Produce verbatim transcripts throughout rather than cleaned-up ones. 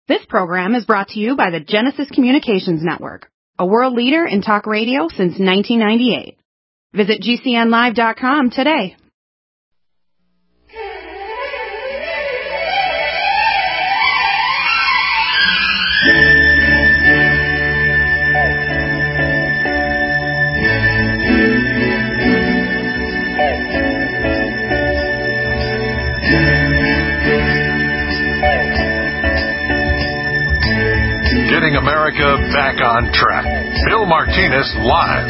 This program is brought to you by the Genesis Communications Network, a world leader in talk radio since nineteen ninety-eight. Visit G C N live dot com today. Getting America back on track. Bill Martinez live.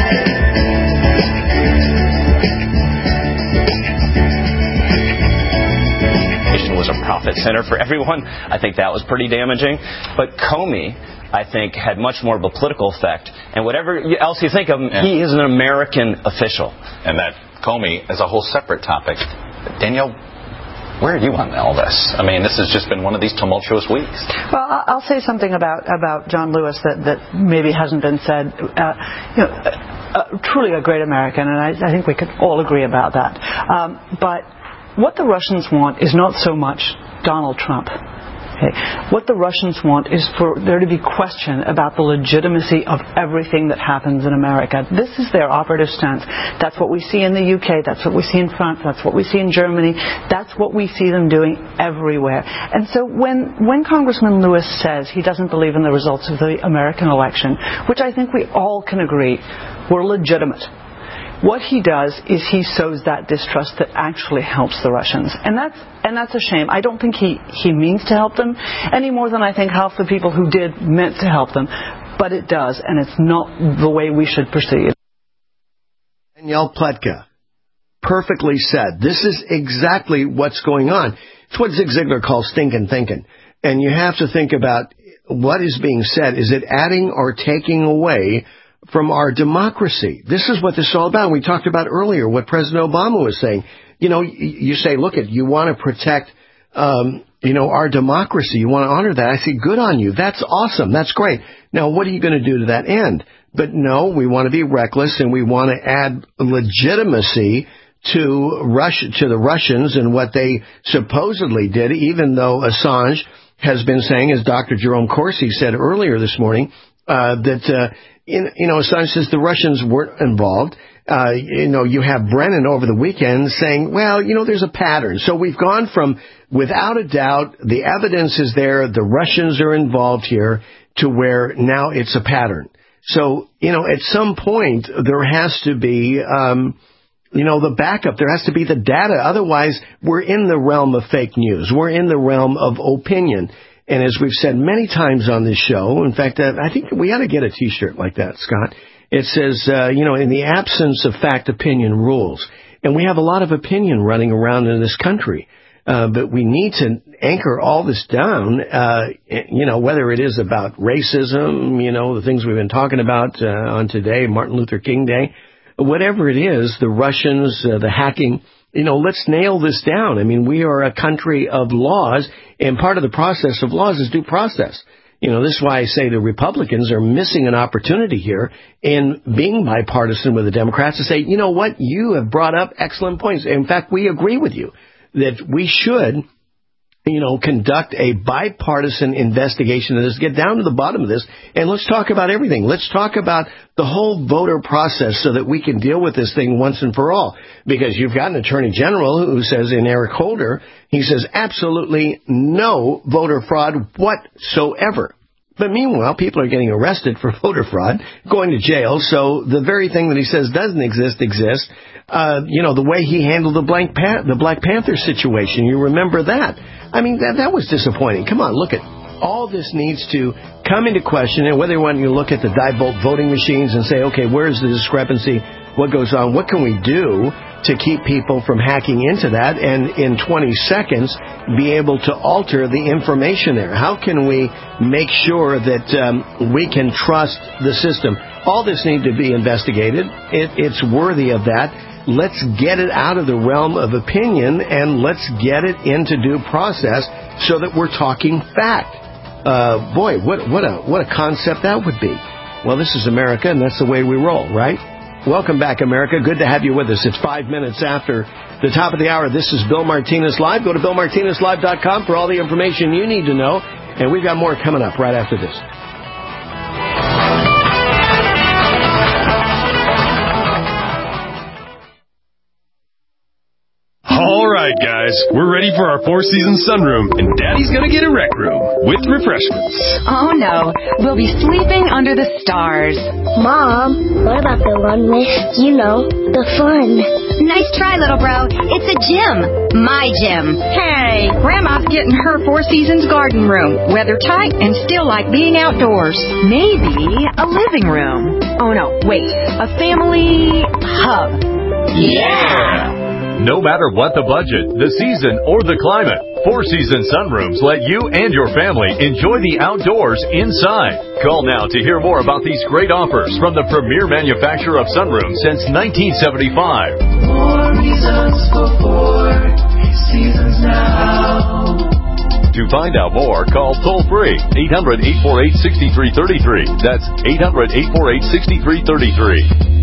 Was a profit center for everyone. I think that was pretty damaging. But Comey, I think, had much more of a political effect. And whatever else you think of him, yeah. He is an American official. And that Comey is a whole separate topic. Danielle, where are you on all this? I mean, this has just been one of these tumultuous weeks. Well, I'll say something about, about John Lewis that, that maybe hasn't been said. Uh, you know, uh, truly a great American, and I, I think we could all agree about that. Um, but what the Russians want is not so much Donald Trump. Okay. What the Russians want is for there to be question about the legitimacy of everything that happens in America. This is their operative stance. That's what we see in the U K. That's what we see in France. That's what we see in Germany. That's what we see them doing everywhere. And so when, when Congressman Lewis says he doesn't believe in the results of the American election, which I think we all can agree were legitimate, what he does is he sows that distrust that actually helps the Russians. And that's and that's a shame. I don't think he, he means to help them any more than I think half the people who did meant to help them. But it does, and it's not the way we should proceed. Danielle Pletka perfectly said. This is exactly what's going on. It's what Zig Ziglar calls stinking thinking. And you have to think about what is being said. Is it adding or taking away from our democracy? This is what this is all about. We talked about earlier what President Obama was saying. You know, you say, look, at you want to protect, um, you know, our democracy. You want to honor that. I say, good on you. That's awesome. That's great. Now, what are you going to do to that end? But no, we want to be reckless, and we want to add legitimacy to Russia, to the Russians and what they supposedly did, even though Assange has been saying, as Doctor Jerome Corsi said earlier this morning, uh, that, uh, In, you know, Assange says the Russians weren't involved. Uh, you know, you have Brennan over the weekend saying, well, you know, there's a pattern. So we've gone from, without a doubt, the evidence is there, the Russians are involved here, to where now it's a pattern. So, you know, at some point, there has to be, um, you know, the backup. There has to be the data. Otherwise, we're in the realm of fake news. We're in the realm of opinion. And as we've said many times on this show, in fact, uh, I think we ought to get a T-shirt like that, Scott. It says, uh, you know, in the absence of fact, opinion rules. And we have a lot of opinion running around in this country. Uh, but we need to anchor all this down, uh, you know, whether it is about racism, you know, the things we've been talking about uh, on today, Martin Luther King Day, whatever it is, the Russians, uh, the hacking. You know, let's nail this down. I mean, we are a country of laws, and part of the process of laws is due process. You know, this is why I say the Republicans are missing an opportunity here in being bipartisan with the Democrats to say, you know what, you have brought up excellent points. In fact, we agree with you that we should, you know, conduct a bipartisan investigation of this, get down to the bottom of this, and let's talk about everything. Let's talk about the whole voter process so that we can deal with this thing once and for all. Because you've got an attorney general who says, in Eric Holder, he says absolutely no voter fraud whatsoever. But meanwhile, people are getting arrested for voter fraud, going to jail. So the very thing that he says doesn't exist exists. Uh, you know, the way he handled the, Blank Pan- the Black Panther situation, you remember that. I mean, that, that was disappointing. Come on, look at all this needs to come into question. And whether you want to look at the die-bolt voting machines and say, okay, where's the discrepancy? What goes on? What can we do to keep people from hacking into that and in twenty seconds be able to alter the information there? How can we make sure that um, we can trust the system? All this needs to be investigated. It, it's worthy of that. Let's get it out of the realm of opinion and let's get it into due process so that we're talking fact. Uh, boy, what, what a what a concept that would be. Well, this is America, and that's the way we roll, right? Welcome back, America. Good to have you with us. It's five minutes after the top of the hour. This is Bill Martinez Live. Go to Bill Martinez Live dot com for all the information you need to know. And we've got more coming up right after this. All right, guys, we're ready for our Four Seasons sunroom, and Daddy's gonna get a rec room with refreshments. Oh, no. We'll be sleeping under the stars. Mom, what about the one with, you know, the fun? Nice try, little bro. It's a gym. My gym. Hey, Grandma's getting her Four Seasons garden room. Weather tight and still like being outdoors. Maybe a living room. Oh, no, wait. A family hub. Yeah! No matter what the budget, the season, or the climate, Four Seasons Sunrooms let you and your family enjoy the outdoors inside. Call now to hear more about these great offers from the premier manufacturer of sunrooms since nineteen seventy-five. More reasons for Four Seasons now. To find out more, call toll-free eight hundred, eight four eight, six three three three. That's eight hundred, eight four eight, six three three three.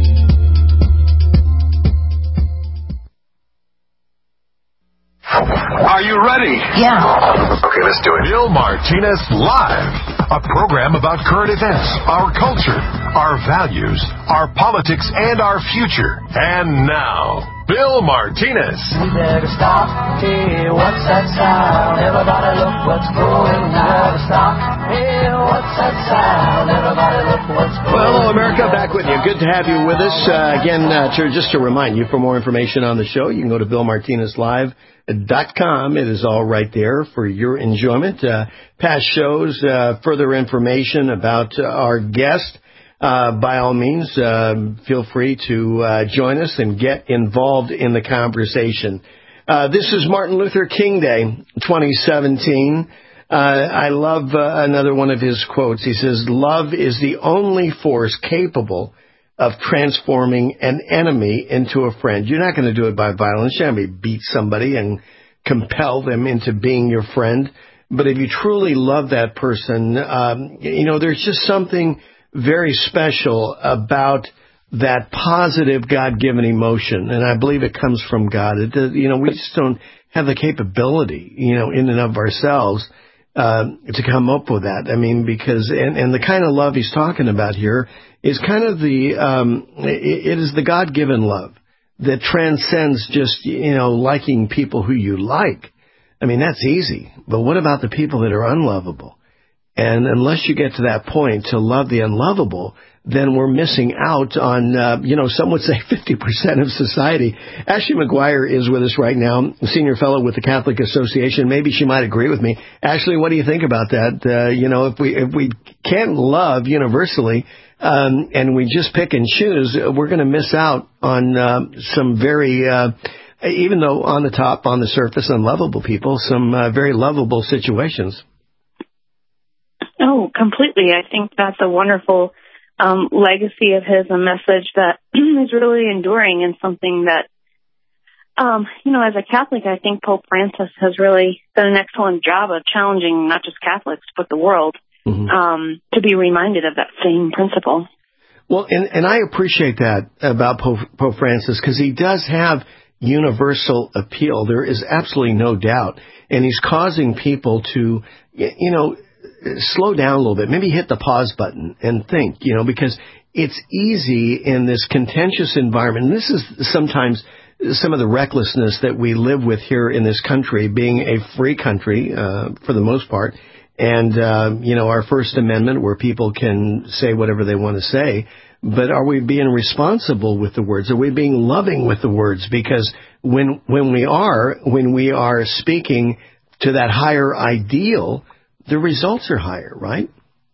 Are you ready? Yeah. Okay, let's do it. Bill Martinez Live, a program about current events, our culture, our values, our politics, and our future. And now, Bill Martinez. We better stop. Hey, what's that sound? Everybody look what's going on. Stop. Hey, what's that sound? Everybody look what's going on. Well, hello, America. Back with you. Good to have you with us. Uh, again, uh, to, just to remind you, for more information on the show, you can go to bill martinez live dot com. It is all right there for your enjoyment. Uh, past shows, uh, further information about uh, our guest. Uh, by all means, uh, feel free to uh, join us and get involved in the conversation. Uh, this is Martin Luther King Day, twenty seventeen. Uh, I love uh, another one of his quotes. He says, "Love is the only force capable of transforming an enemy into a friend." You're not going to do it by violence. You're not going to beat somebody and compel them into being your friend. But if you truly love that person, um, you know, there's just something very special about that positive God-given emotion. And I believe it comes from God. It does, you know, we just don't have the capability, you know, in and of ourselves uh, to come up with that. I mean, because, and, and the kind of love he's talking about here is kind of the, um, it, it is the God-given love that transcends just, you know, liking people who you like. I mean, that's easy. But what about the people that are unlovable? And unless you get to that point to love the unlovable, then we're missing out on, uh, you know, some would say fifty percent of society. Ashley McGuire is with us right now, senior fellow with the Catholic Association. Maybe she might agree with me. Ashley, what do you think about that? Uh, you know, if we if we can't love universally, um, and we just pick and choose, we're going to miss out on uh, some very, uh, even though on the top, on the surface, unlovable people, some uh, very lovable situations. Oh, completely. I think that's a wonderful um, legacy of his, a message that is really enduring and something that, um, you know, as a Catholic, I think Pope Francis has really done an excellent job of challenging not just Catholics, but the world mm-hmm. um, to be reminded of that same principle. Well, and, and I appreciate that about Pope, Pope Francis because he does have universal appeal. There is absolutely no doubt. And he's causing people to, you know, slow down a little bit, maybe hit the pause button and think, you know, because it's easy in this contentious environment. And this is sometimes some of the recklessness that we live with here in this country, being a free country uh, for the most part. And, uh, you know, our First Amendment where people can say whatever they want to say. But are we being responsible with the words? Are we being loving with the words? Because when when we are, when we are speaking to that higher ideal, the results are higher, right?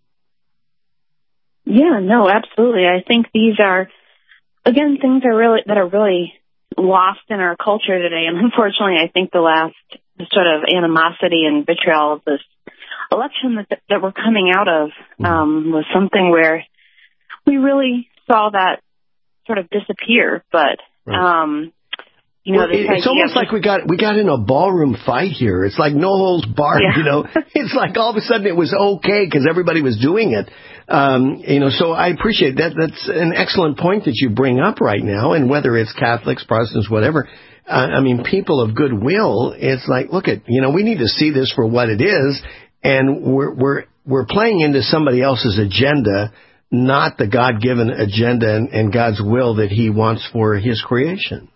Yeah, no, absolutely. I think these are, again, things are really that are really lost in our culture today. And unfortunately, I think the last sort of animosity and vitriol of this election that, that we're coming out of um, was something where we really saw that sort of disappear. But right. um You know, well, it, it's almost like we got we got in a ballroom fight here. It's like no holds barred, yeah. you know. It's like all of a sudden it was okay because everybody was doing it. Um, you know, so I appreciate that. That's an excellent point that you bring up right now. And whether it's Catholics, Protestants, whatever, uh, I mean, people of goodwill, it's like, look at, you know, we need to see this for what it is and we're we're we're playing into somebody else's agenda, not the God-given agenda and, and God's will that He wants for His creation.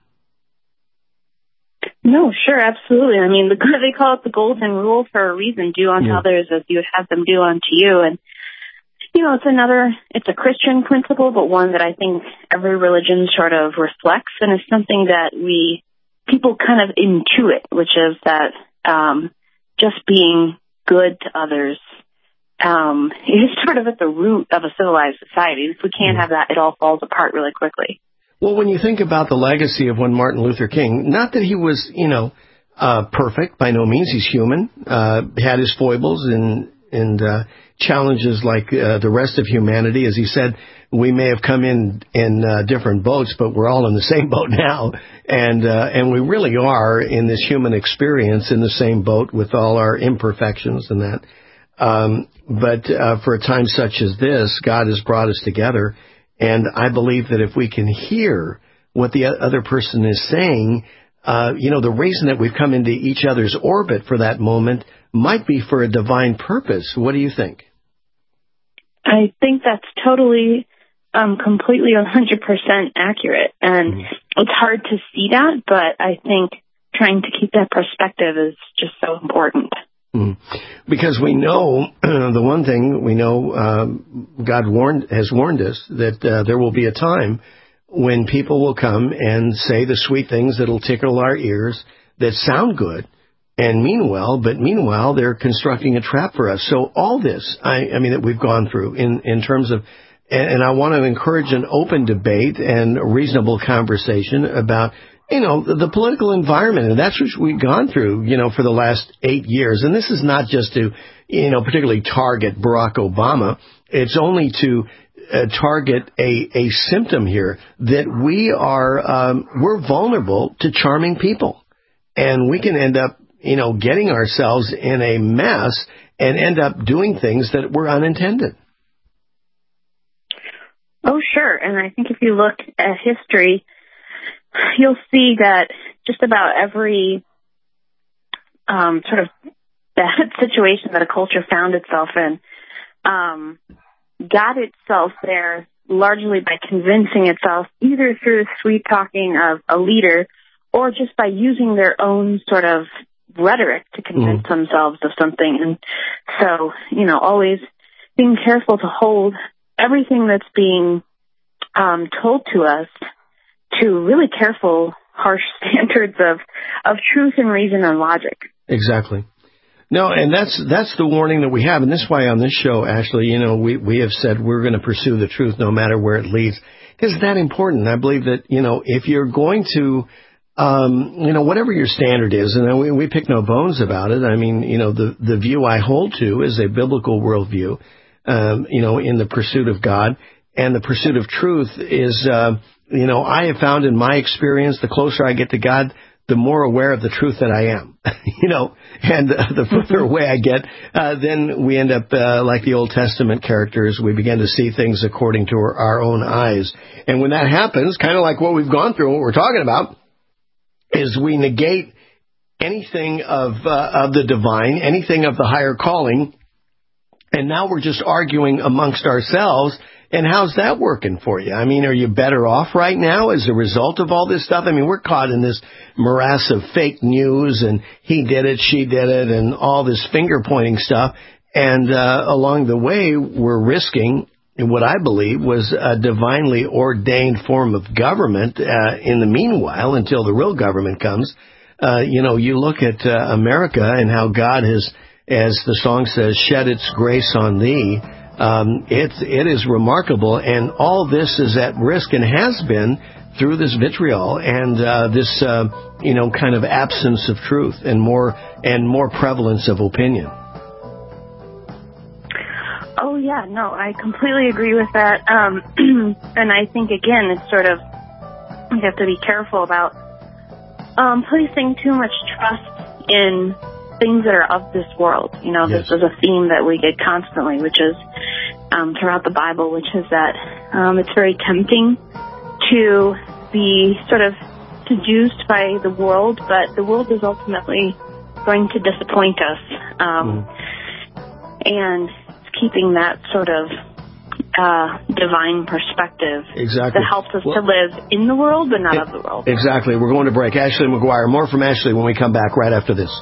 No, sure, absolutely. I mean, the, they call it the golden rule for a reason. Do unto yeah. others as you would have them do unto you. And, you know, it's another, it's a Christian principle, but one that I think every religion sort of reflects, and it's something that we, people kind of intuit, which is that um, just being good to others um, is sort of at the root of a civilized society. If we can't have that, it all falls apart really quickly. Well, when you think about the legacy of one Martin Luther King, not that he was, you know, uh, perfect, by no means. He's human, uh, had his foibles and, and uh, challenges like uh, the rest of humanity. As he said, we may have come in in uh, different boats, but we're all in the same boat now. And uh, and we really are, in this human experience, in the same boat with all our imperfections and that. Um, but uh, for a time such as this, God has brought us together. And I believe that if we can hear what the other person is saying, uh, you know, the reason that we've come into each other's orbit for that moment might be for a divine purpose. What do you think? I think that's totally, um, completely one hundred percent accurate. And mm. it's hard to see that, but I think trying to keep that perspective is just so important. Mm. Because we know, the one thing we know, um, God warned has warned us that uh, there will be a time when people will come and say the sweet things that'll tickle our ears, that sound good and mean well, but meanwhile they're constructing a trap for us. So all this, I, I mean, that we've gone through in, in terms of, and, and I want to encourage an open debate and a reasonable conversation about, you know, the, the political environment, and that's what we've gone through, you know, for the last eight years. And this is not just to, you know, particularly target Barack Obama. It's only to uh, target a, a symptom here that we are, um, we're vulnerable to charming people. And we can end up, you know, getting ourselves in a mess and end up doing things that were unintended. Oh, sure. And I think if you look at history, you'll see that just about every um, sort of bad situation that a culture found itself in um, got itself there largely by convincing itself, either through the sweet talking of a leader or just by using their own sort of rhetoric to convince mm. themselves of something. And so, you know, always being careful to hold everything that's being um, told to us to really careful, harsh standards of, of truth and reason and logic. Exactly. No, and that's that's the warning that we have. And this is why on this show, Ashley, you know, we, we have said we're going to pursue the truth no matter where it leads. Because it's that important. I believe that, you know, if you're going to, um, you know, whatever your standard is, and we, we pick no bones about it. I mean, you know, the, the view I hold to is a biblical worldview, um, you know, in the pursuit of God. And the pursuit of truth is, uh, you know, I have found in my experience, the closer I get to God, the more aware of the truth that I am, you know, and uh, the further away I get, uh, then we end up uh, like the Old Testament characters. We begin to see things according to our, our own eyes. And when that happens, kind of like what we've gone through, what we're talking about, is we negate anything of uh, of the divine, anything of the higher calling, and now we're just arguing amongst ourselves. And how's that working for you? I mean, are you better off right now as a result of all this stuff? I mean, we're caught in this morass of fake news and he did it, she did it, and all this finger-pointing stuff. And uh, along the way, we're risking what I believe was a divinely ordained form of government uh, in the meanwhile until the real government comes. Uh, you know, you look at uh, America and how God has, as the song says, shed its grace on thee. Um, it, it is remarkable, and all this is at risk and has been through this vitriol and uh, this, uh, you know, kind of absence of truth and more and more prevalence of opinion. Oh, yeah, no, I completely agree with that. Um, and I think, again, it's sort of, we have to be careful about um, placing too much trust in things that are of this world. You know, yes. This is a theme that we get constantly, which is um, throughout the Bible, which is that um, it's very tempting to be sort of seduced by the world, but the world is ultimately going to disappoint us. Um, mm. and keeping that sort of uh, divine perspective exactly. that helps us well, to live in the world but not it, of the world. Exactly. We're going to break. Ashley McGuire. More from Ashley when we come back right after this.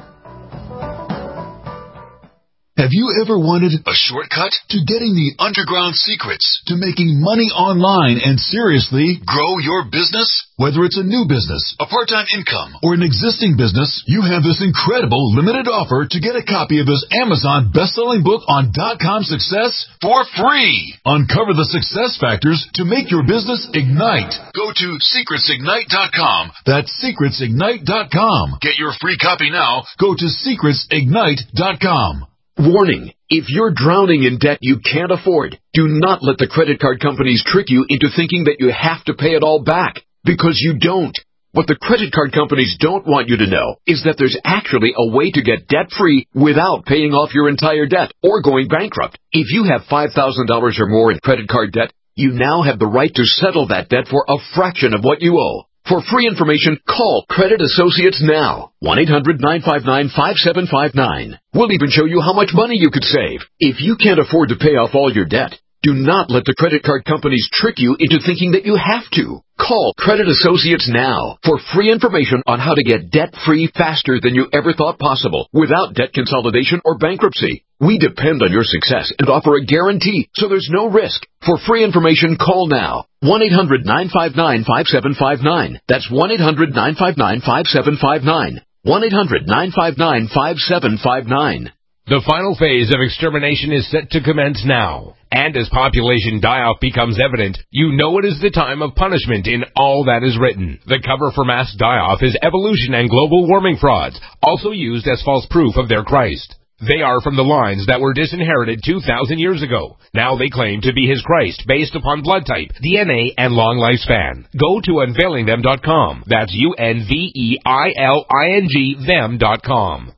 Have you ever wanted a shortcut to getting the underground secrets to making money online and seriously grow your business? Whether it's a new business, a part-time income, or an existing business, you have this incredible limited offer to get a copy of this Amazon best-selling book on dot-com success for free. Uncover the success factors to make your business ignite. Go to secrets ignite dot com. That's secrets ignite dot com. Get your free copy now. Go to secrets ignite dot com. Warning, if you're drowning in debt you can't afford, do not let the credit card companies trick you into thinking that you have to pay it all back, because you don't. What the credit card companies don't want you to know is that there's actually a way to get debt-free without paying off your entire debt or going bankrupt. If you have five thousand dollars or more in credit card debt, you now have the right to settle that debt for a fraction of what you owe. For free information, call Credit Associates now. one eight hundred nine five nine five seven five nine. We'll even show you how much money you could save. If you can't afford to pay off all your debt, do not let the credit card companies trick you into thinking that you have to. Call Credit Associates now for free information on how to get debt-free faster than you ever thought possible without debt consolidation or bankruptcy. We depend on your success and offer a guarantee, so there's no risk. For free information, call now. one eight hundred nine five nine five seven five nine. That's one eight hundred nine five nine five seven five nine. one eight hundred nine five nine five seven five nine. The final phase of extermination is set to commence now. And as population die-off becomes evident, you know it is the time of punishment in all that is written. The cover for mass die-off is evolution and global warming frauds, also used as false proof of their Christ. They are from the lines that were disinherited two thousand years ago. Now they claim to be his Christ based upon blood type, D N A, and long lifespan. Go to unveiling them dot com. That's U N V E I L I N G them dot com.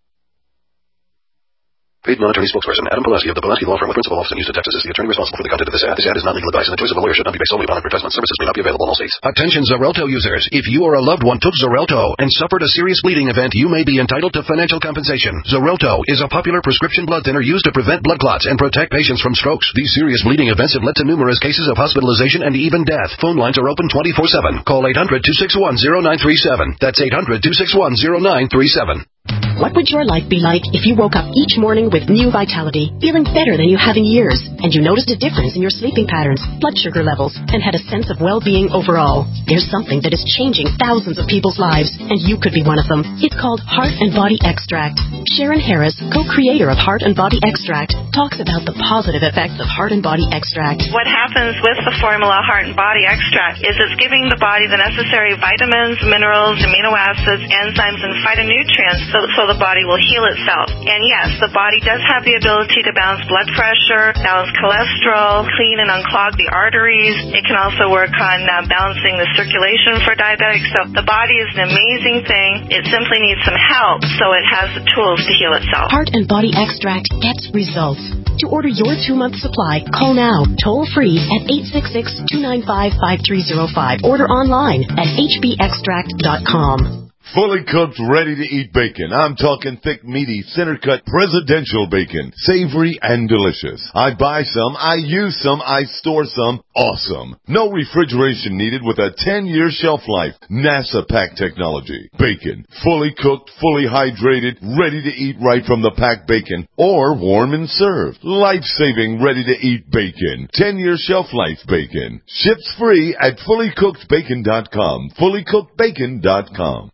Paid non-attorney spokesperson Adam Pulaski of the Pulaski Law Firm with principal office in Houston, Texas is the attorney responsible for the content of this ad. This ad is not legal advice, and the choice of a lawyer should not be based solely upon advertisement. Services may not be available in all states. Attention Xarelto users. If you or a loved one took Xarelto and suffered a serious bleeding event, you may be entitled to financial compensation. Xarelto is a popular prescription blood thinner used to prevent blood clots and protect patients from strokes. These serious bleeding events have led to numerous cases of hospitalization and even death. Phone lines are open twenty-four seven. Call eight hundred two six one zero nine three seven. That's eight hundred two six one zero nine three seven. What would your life be like if you woke up each morning with new vitality, feeling better than you have in years, and you noticed a difference in your sleeping patterns, blood sugar levels, and had a sense of well-being overall? There's something that is changing thousands of people's lives, and you could be one of them. It's called Heart and Body Extract. Sharon Harris, co-creator of Heart and Body Extract, talks about the positive effects of Heart and Body Extract. What happens with the formula Heart and Body Extract is it's giving the body the necessary vitamins, minerals, amino acids, enzymes, and phytonutrients so, so the body will heal itself. And yes, the body does have the ability to balance blood pressure, balance cholesterol, clean and unclog the arteries. It can also work on uh, balancing the circulation for diabetics. So the body is an amazing thing. It simply needs some help, so it has the tools to heal itself. Heart and Body Extract gets results. To order your two-month supply, call now, toll-free at eight six six, two nine five, five three zero five. Order online at h b extract dot com. Fully cooked, ready-to-eat bacon. I'm talking thick, meaty, center-cut presidential bacon. Savory and delicious. I buy some, I use some, I store some. Awesome. No refrigeration needed with a ten-year shelf life. NASA pack technology. Bacon. Fully cooked, fully hydrated, ready to eat right from the packed bacon. Or warm and served. Life-saving, ready-to-eat bacon. ten-year shelf life bacon. Ships free at fully cooked bacon dot com. fully cooked bacon dot com.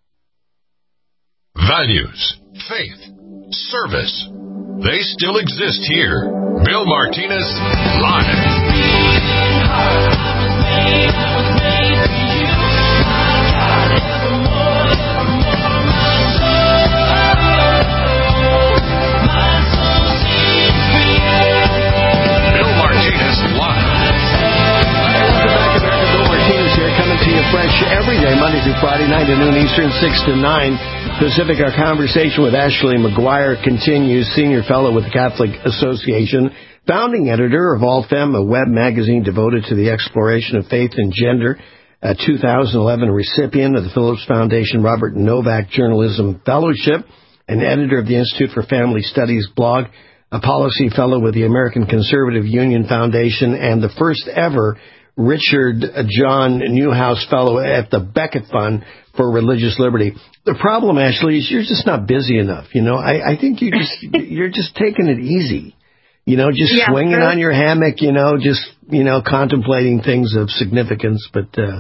Values, faith, service. They still exist here. Bill Martinez, live. Bill Martinez, live. Welcome back, America. Bill Martinez here, coming to you fresh every day, Monday through Friday, nine to noon Eastern, six to nine Pacific. Our conversation with Ashley McGuire continues, senior fellow with the Catholic Association, founding editor of All Femme, a web magazine devoted to the exploration of faith and gender, a two thousand eleven recipient of the Phillips Foundation Robert Novak Journalism Fellowship, and editor of the Institute for Family Studies blog. a policy fellow with the American Conservative Union Foundation, and the first ever Richard John Newhouse Fellow at the Becket Fund for Religious Liberty. The problem, Ashley, is you're just not busy enough. You know, I, I think you just you're just taking it easy. You know, just yeah, swinging sure. on your hammock. You know, just you know, contemplating things of significance. But uh,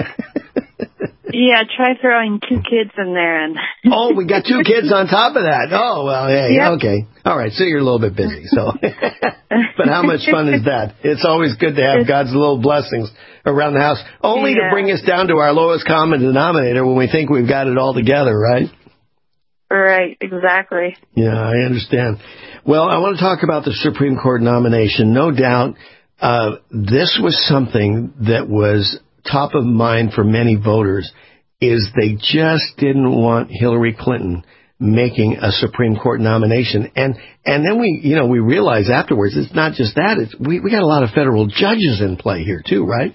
yeah, try throwing two kids in there, and oh, we got two kids on top of that. Oh well, hey, yep. okay, all right. So you're a little bit busy. So, but how much fun is that? It's always good to have God's little blessings around the house, only yeah. to bring us down to our lowest common denominator when we think we've got it all together, right? Right, exactly. Yeah, I understand. Well, I want to talk about the Supreme Court nomination. No doubt, uh, this was something that was top of mind for many voters, is they just didn't want Hillary Clinton making a Supreme Court nomination. And and then we, you know, we realize afterwards it's not just that. It's we, we got a lot of federal judges in play here, too, right?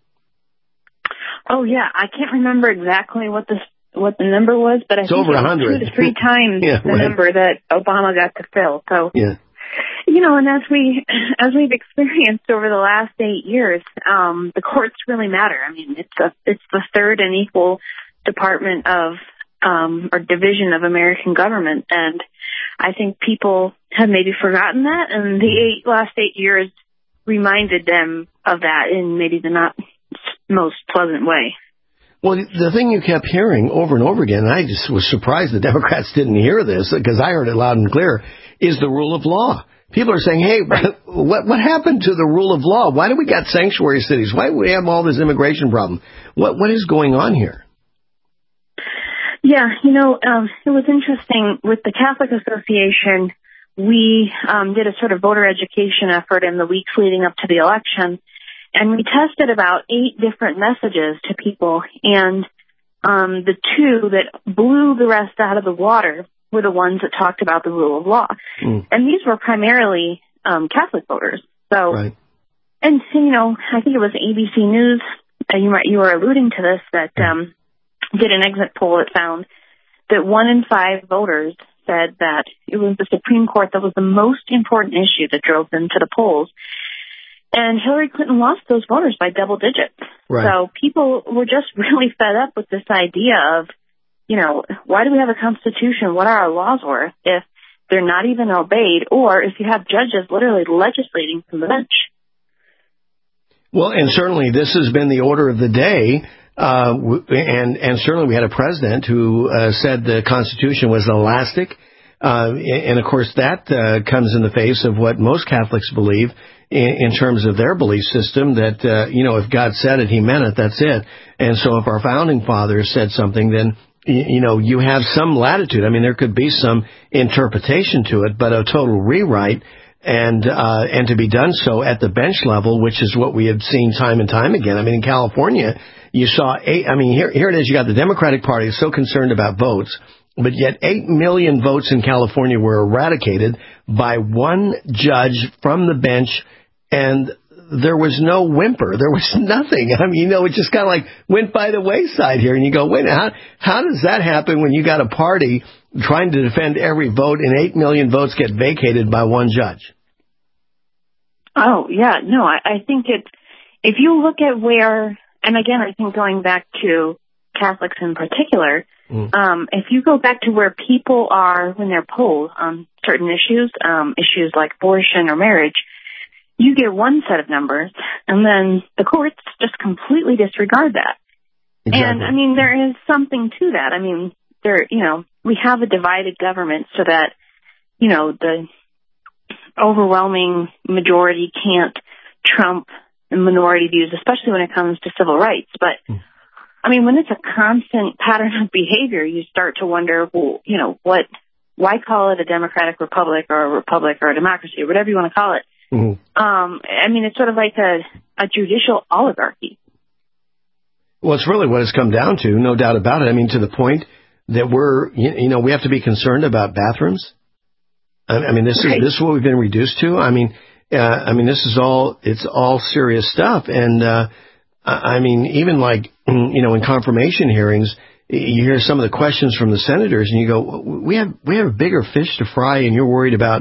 Oh, yeah. I can't remember exactly what the what the number was, but I it's think over it was one hundred. two to three times yeah, the right. number that Obama got to fill. So, yeah. you know, and as we as we've experienced over the last eight years, um, the courts really matter. I mean, it's a it's the third and equal department of um, or division of American government, and I think people have maybe forgotten that, and the eight, last eight years reminded them of that in maybe the not most pleasant way. Well, the thing you kept hearing over and over again, and I just was surprised the Democrats didn't hear this, because I heard it loud and clear, is the rule of law. People are saying, hey, what what happened to the rule of law? Why do we got sanctuary cities? Why do we have all this immigration problem? What What is going on here? Yeah, you know, um, it was interesting. With the Catholic Association, we um, did a sort of voter education effort in the weeks leading up to the election. And we tested about eight different messages to people, and um, the two that blew the rest out of the water were the ones that talked about the rule of law. Mm. And these were primarily um, Catholic voters. So, right. And, you know, I think it was A B C News, uh, you, might, you were alluding to this, that um, did an exit poll that found that one in five voters said that it was the Supreme Court that was the most important issue that drove them to the polls. And Hillary Clinton lost those voters by double digits. Right. So people were just really fed up with this idea of, you know, why do we have a constitution? What are our laws worth if they're not even obeyed, or if you have judges literally legislating from the bench? Well, and certainly this has been the order of the day. Uh, and, and certainly we had a president who uh, said the Constitution was elastic. Uh, and, of course, that uh, comes in the face of what most Catholics believe in, in terms of their belief system, that, uh, you know, if God said it, he meant it, that's it. And so if our founding fathers said something, then, you know, you have some latitude. I mean, there could be some interpretation to it, but a total rewrite, and uh, and to be done so at the bench level, which is what we have seen time and time again. I mean, in California, you saw eight, I mean, here, here it is, you got the Democratic Party is so concerned about votes, but yet eight million votes in California were eradicated by one judge from the bench, and there was no whimper. There was nothing. I mean, you know, it just kind of like went by the wayside here. And you go, wait, how, how does that happen when you got a party trying to defend every vote and eight million votes get vacated by one judge? Oh, yeah. No, I, I think it's, if you look at where, and again, I think going back to Catholics in particular, mm. um, if you go back to where people are when they're polled on certain issues, um, issues like abortion or marriage, you get one set of numbers, and then the courts just completely disregard that. Exactly. And, I mean, there is something to that. I mean, there, you know, we have a divided government so that, you know, the overwhelming majority can't trump the minority views, especially when it comes to civil rights. But, mm. I mean, when it's a constant pattern of behavior, you start to wonder, well, you know, what, why call it a democratic republic or a republic or a democracy or whatever you want to call it? Mm-hmm. Um, I mean, it's sort of like a, a judicial oligarchy. Well, it's really what it's come down to, no doubt about it. I mean, to the point that we're, you know, we have to be concerned about bathrooms. I mean, this right. is this is what we've been reduced to. I mean, uh, I mean, this is all it's all serious stuff. And uh, I mean, even like you know, in confirmation hearings, you hear some of the questions from the senators, and you go, we have we have bigger fish to fry, and you're worried about,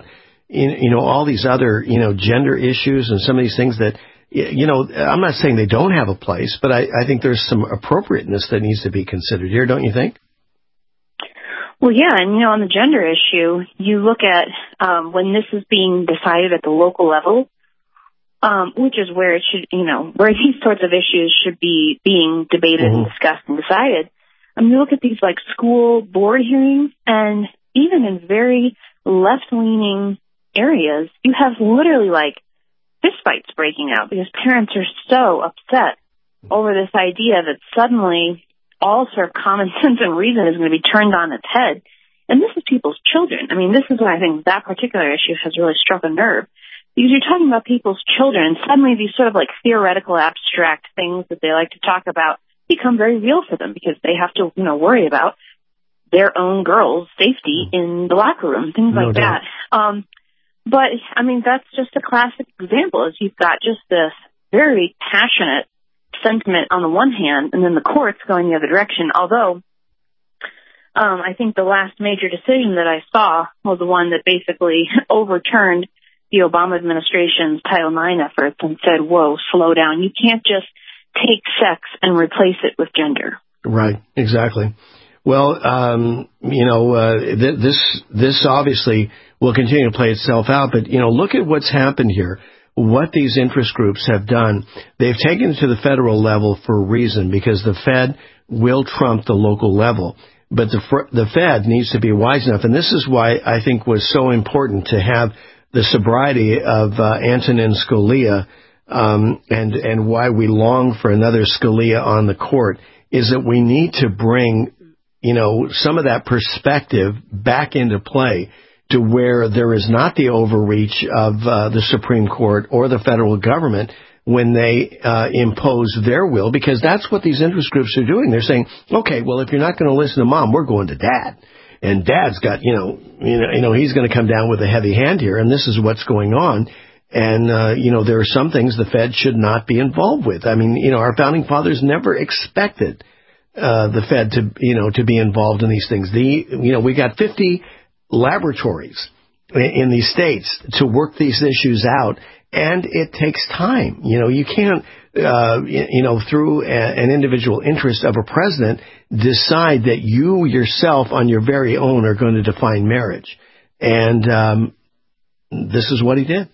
you know, all these other, you know, gender issues and some of these things that, you know, I'm not saying they don't have a place, but I, I think there's some appropriateness that needs to be considered here, don't you think? Well, yeah, and, you know, on the gender issue, you look at um, when this is being decided at the local level, um, which is where it should, you know, where these sorts of issues should be being debated mm-hmm. and discussed and decided. I mean, you look at these, like, school board hearings, and even in very left-leaning areas, you have literally, like, fistfights breaking out because parents are so upset over this idea that suddenly all sort of common sense and reason is going to be turned on its head. And this is people's children. I mean, this is why I think that particular issue has really struck a nerve. Because you're talking about people's children, and suddenly these sort of like theoretical, abstract things that they like to talk about become very real for them because they have to, you know, worry about their own girls' safety in the locker room, things no like doubt. that. Um, but, I mean, that's just a classic example, is you've got just this very passionate sentiment on the one hand, and then the courts going the other direction, although um, I think the last major decision that I saw was the one that basically overturned the Obama administration's Title nine efforts and said, whoa, slow down. You can't just take sex and replace it with gender. Right, exactly. Well, um, you know, uh, th- this this obviously will continue to play itself out, but, you know, look at what's happened here. What these interest groups have done, they've taken it to the federal level for a reason, because the Fed will trump the local level. But the fr- the Fed needs to be wise enough, and this is why I think was so important to have the sobriety of uh, Antonin Scalia, um, and and why we long for another Scalia on the court, is that we need to bring, you know, some of that perspective back into play, to where there is not the overreach of uh, the Supreme Court or the federal government when they uh, impose their will, because that's what these interest groups are doing. They're saying, okay, well, if you're not going to listen to mom, we're going to dad. And dad's got, you know, you know, you know he's going to come down with a heavy hand here, and this is what's going on. And, uh, you know, there are some things the Fed should not be involved with. I mean, you know, our founding fathers never expected uh, the Fed to, you know, to be involved in these things. The, you know, we got fifty laboratories in these states to work these issues out, and it takes time. You know, you can't, uh, you know, through a, an individual interest of a president, decide that you yourself on your very own are going to define marriage. And um, this is what he did.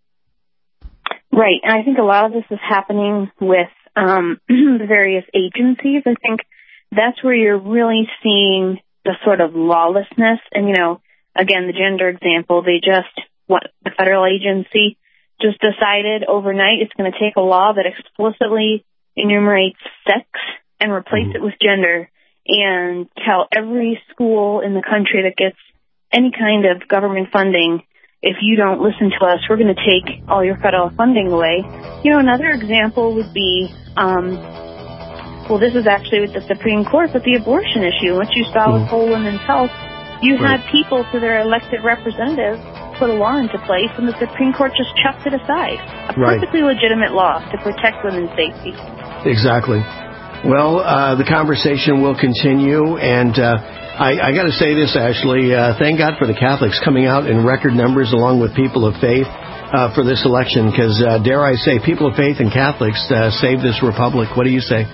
Right. And I think a lot of this is happening with um, the various agencies. I think that's where you're really seeing the sort of lawlessness. And, you know, again, the gender example, they just, what the federal agency just decided overnight it's going to take a law that explicitly enumerates sex and replace it with gender, and tell every school in the country that gets any kind of government funding, if you don't listen to us, we're going to take all your federal funding away. You know, another example would be, um, well, this is actually with the Supreme Court, but the abortion issue, what you saw with Whole Women's Health, you right. had people, through their elected representatives, put a law into place, and the Supreme Court just chucked it aside. A right. perfectly legitimate law to protect women's safety. Exactly. Well, uh, the conversation will continue, and uh, I, I got to say this, Ashley. Uh, thank God for the Catholics coming out in record numbers along with people of faith uh, for this election, because, uh, dare I say, people of faith and Catholics uh, saved this republic. What do you say?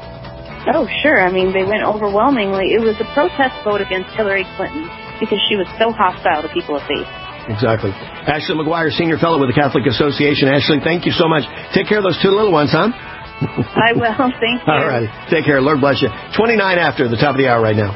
Oh, sure. I mean, they went overwhelmingly. It was a protest vote against Hillary Clinton because she was so hostile to people of faith. Exactly. Ashley McGuire, Senior Fellow with the Catholic Association. Ashley, thank you so much. Take care of those two little ones, huh? I will. Thank you. All righty. Take care. Lord bless you. twenty-nine after the top of the hour right now.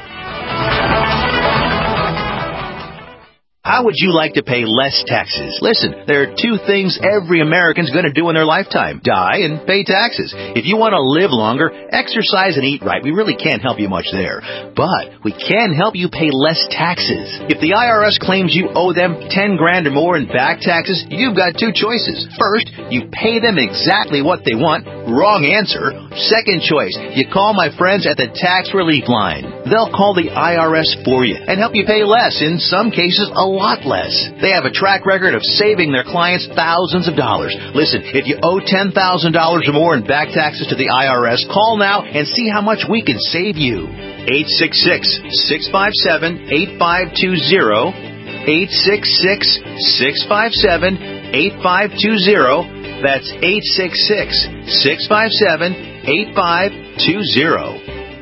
How would you like to pay less taxes? Listen, there are two things every American's going to do in their lifetime: die and pay taxes. If you want to live longer, exercise and eat right. We really can't help you much there. But we can help you pay less taxes. If the I R S claims you owe them ten grand or more in back taxes, you've got two choices. First, you pay them exactly what they want. Wrong answer. Second choice, you call my friends at the Tax Relief Line. They'll call the I R S for you and help you pay less, in some cases a lot less. They have a track record of saving their clients thousands of dollars. Listen, if you owe ten thousand dollars or more in back taxes to the I R S, call now and see how much we can save you. eight six six, six five seven, eight five two zero. eight six six, six five seven, eight five two zero. That's eight six six, six five seven, eight five two zero.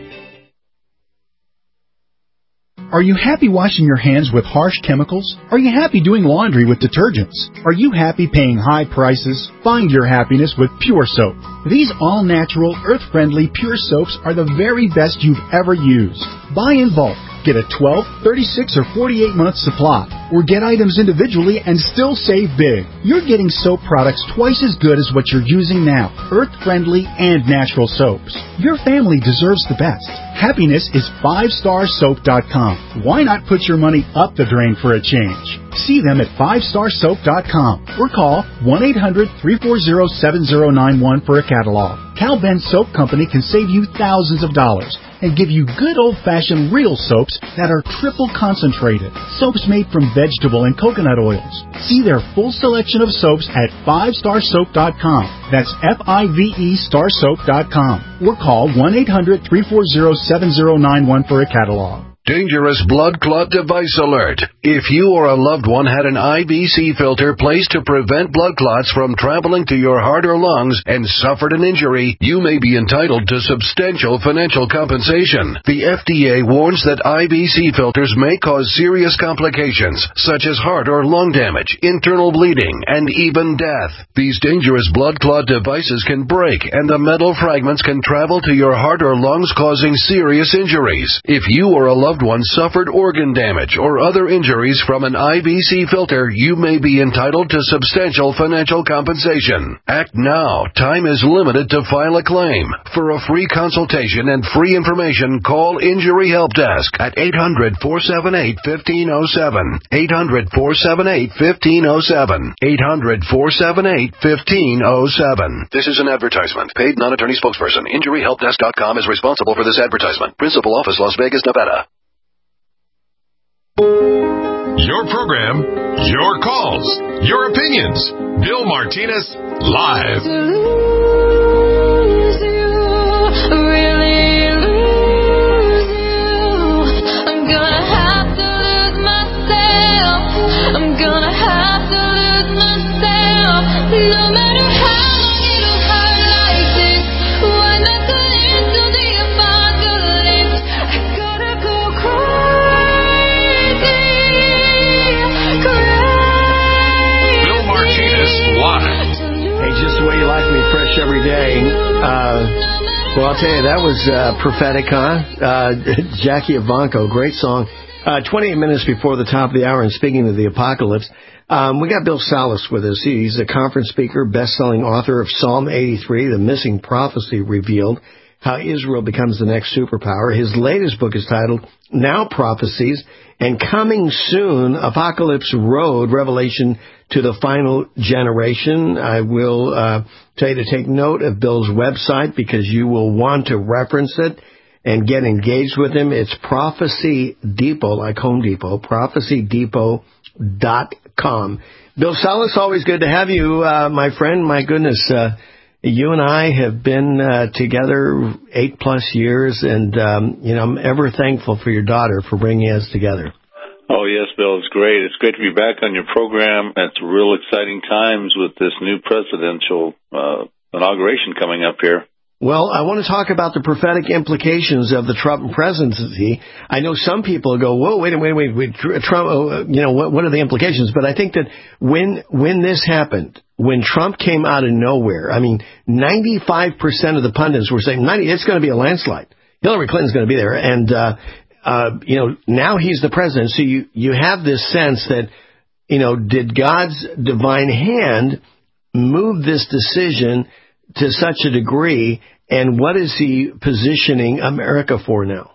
Are you happy washing your hands with harsh chemicals? Are you happy doing laundry with detergents? Are you happy paying high prices? Find your happiness with Pure Soap. These all-natural, earth-friendly Pure Soaps are the very best you've ever used. Buy in bulk. Get a twelve, thirty-six, or forty-eight month supply, or get items individually and still save big. You're getting soap products twice as good as what you're using now, earth-friendly and natural soaps. Your family deserves the best. Happiness is five star soap dot com. Why not put your money up the drain for a change? See them at five star soap dot com or call one eight hundred, three four zero, seven zero nine one for a catalog. Cal Ben Soap Company can save you thousands of dollars and give you good old-fashioned real soaps that are triple concentrated. Soaps made from vegetable and coconut oils. See their full selection of soaps at five star soap dot com. That's F I V E star soap dot com. Or call one eight hundred, three four zero, seven zero nine one for a catalog. Dangerous blood clot device alert. If you or a loved one had an I V C filter placed to prevent blood clots from traveling to your heart or lungs and suffered an injury, you may be entitled to substantial financial compensation. The F D A warns that I V C filters may cause serious complications, such as heart or lung damage, internal bleeding, and even death. These dangerous blood clot devices can break, and the metal fragments can travel to your heart or lungs, causing serious injuries. If you or a loved one suffered organ damage or other injuries from an I V C filter, you may be entitled to substantial financial compensation. Act now. Time is limited to file a claim. For a free consultation and free information, call Injury Help Desk at eight hundred, four seven eight, one five zero seven. eight hundred, four seven eight, one five zero seven. eight hundred, four seven eight, one five zero seven. This is an advertisement. Paid non-attorney spokesperson. Injury Help Desk dot com is responsible for this advertisement. Principal office, Las Vegas, Nevada. Your program, your calls, your opinions. Bill Martinez, live. To lose you, really lose you. I'm gonna have to lose myself. I'm gonna have to lose myself. No matter how long it'll hurt like this. When I got into the apocalypse, I gotta go crazy. Bill Martinez, live. Hey, just the way you like me, fresh every day. Uh, well, I'll tell you, that was uh, prophetic, huh? Uh, Jackie Ivanko, great song. Uh, twenty-eight minutes before the top of the hour, and speaking of the apocalypse, um, we got Bill Salas with us. He's a conference speaker, best-selling author of Psalm eighty-three, The Missing Prophecy Revealed, How Israel Becomes the Next Superpower. His latest book is titled Now Prophecies, and coming soon, Apocalypse Road, Revelation to the Final Generation. I will uh, tell you to take note of Bill's website because you will want to reference it and get engaged with him. It's Prophecy Depot, like Home Depot, prophecy depot dot com. Bill Salas, always good to have you, uh, my friend. My goodness, uh, you and I have been uh, together eight plus years, and um, you know, I'm ever thankful for your daughter for bringing us together. Oh, yes, Bill, it's great. It's great to be back on your program. It's real exciting times with this new presidential uh, inauguration coming up here. Well, I want to talk about the prophetic implications of the Trump presidency. I know some people go, whoa, wait, wait, wait, wait, Trump, oh, you know, what, what are the implications? But I think that when, when this happened, when Trump came out of nowhere, I mean, ninety-five percent of the pundits were saying, ninety, it's going to be a landslide. Hillary Clinton's going to be there. And, uh, uh, you know, now he's the president. So you, you have this sense that, you know, did God's divine hand move this decision to such a degree, and what is he positioning America for now?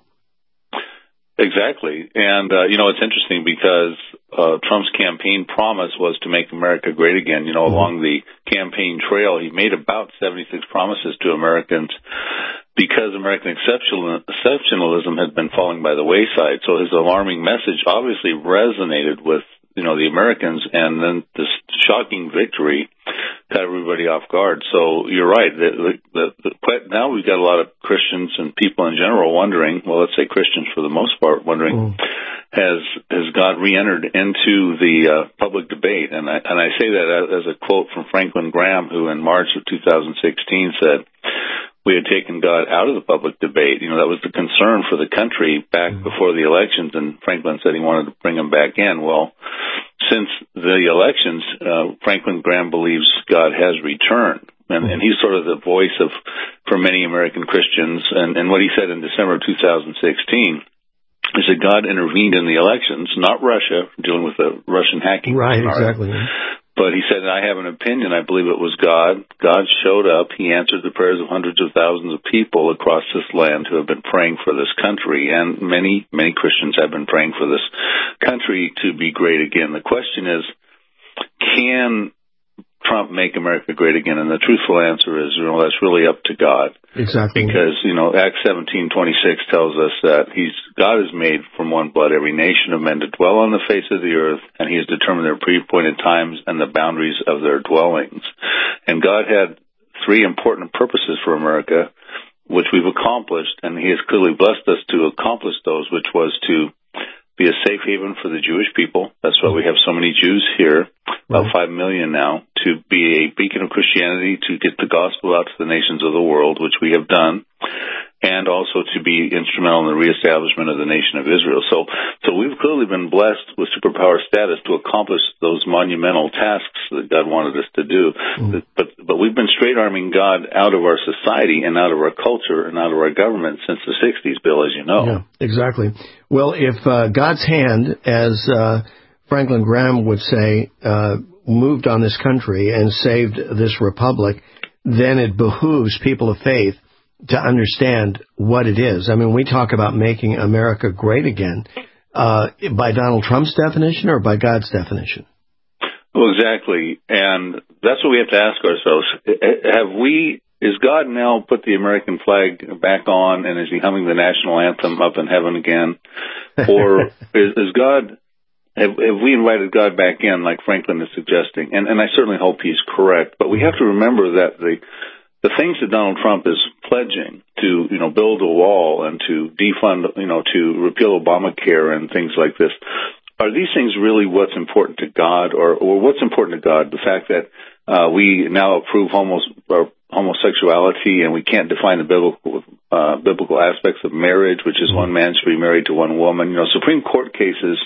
Exactly. And, uh, you know, it's interesting because uh, Trump's campaign promise was to make America great again. You know, mm-hmm. along the campaign trail, he made about seventy-six promises to Americans because American exceptionalism had been falling by the wayside. So his alarming message obviously resonated with, you know, the Americans, and then this shocking victory caught everybody off guard. So you're right. The, the, the, the, now we've got a lot of Christians and people in general wondering, well, let's say Christians for the most part, wondering, mm. has has God re-entered into the uh, public debate? And I, and I say that as a quote from Franklin Graham, who in March of two thousand sixteen said, we had taken God out of the public debate. You know, that was the concern for the country back mm. before the elections, and Franklin said he wanted to bring him back in. Well, since the elections, uh, Franklin Graham believes God has returned, and, and he's sort of the voice of for many American Christians. And, and what he said in December of two thousand sixteen is that God intervened in the elections, not Russia, dealing with the Russian hacking. Right, exactly. But he said, I have an opinion. I believe it was God. God showed up. He answered the prayers of hundreds of thousands of people across this land who have been praying for this country. And many, many Christians have been praying for this country to be great again. The question is, can Trump make America great again? And the truthful answer is, you know, that's really up to God. Exactly. Because, you know, Acts seventeen twenty-six tells us that he's, God has made from one blood every nation of men to dwell on the face of the earth, and he has determined their pre-appointed times and the boundaries of their dwellings. And God had three important purposes for America, which we've accomplished, and he has clearly blessed us to accomplish those, which was to be a safe haven for the Jewish people. That's why we have so many Jews here, about five million now, to be a beacon of Christianity, to get the gospel out to the nations of the world, which we have done, and also to be instrumental in the reestablishment of the nation of Israel. So, so we've clearly been blessed with superpower status to accomplish those monumental tasks that God wanted us to do. Mm. But, but we've been straight arming God out of our society and out of our culture and out of our government since the sixties, Bill, as you know. Yeah, exactly. Well, if uh, God's hand, as uh, Franklin Graham would say, uh, moved on this country and saved this republic, then it behooves people of faith to understand what it is. I mean, we talk about making America great again, uh, by Donald Trump's definition or by God's definition? Well, exactly. And that's what we have to ask ourselves. Have we, is God now put the American flag back on, and is he humming the national anthem up in heaven again? Or is, is God, have, have we invited God back in like Franklin is suggesting? And, and I certainly hope he's correct. But we have to remember that the The things that Donald Trump is pledging to, you know, build a wall and to defund, you know, to repeal Obamacare and things like this, are these things really what's important to God, or, or what's important to God? The fact that uh, we now approve homos, or homosexuality, and we can't define the biblical uh, biblical aspects of marriage, which is one man should be married to one woman. You know, Supreme Court cases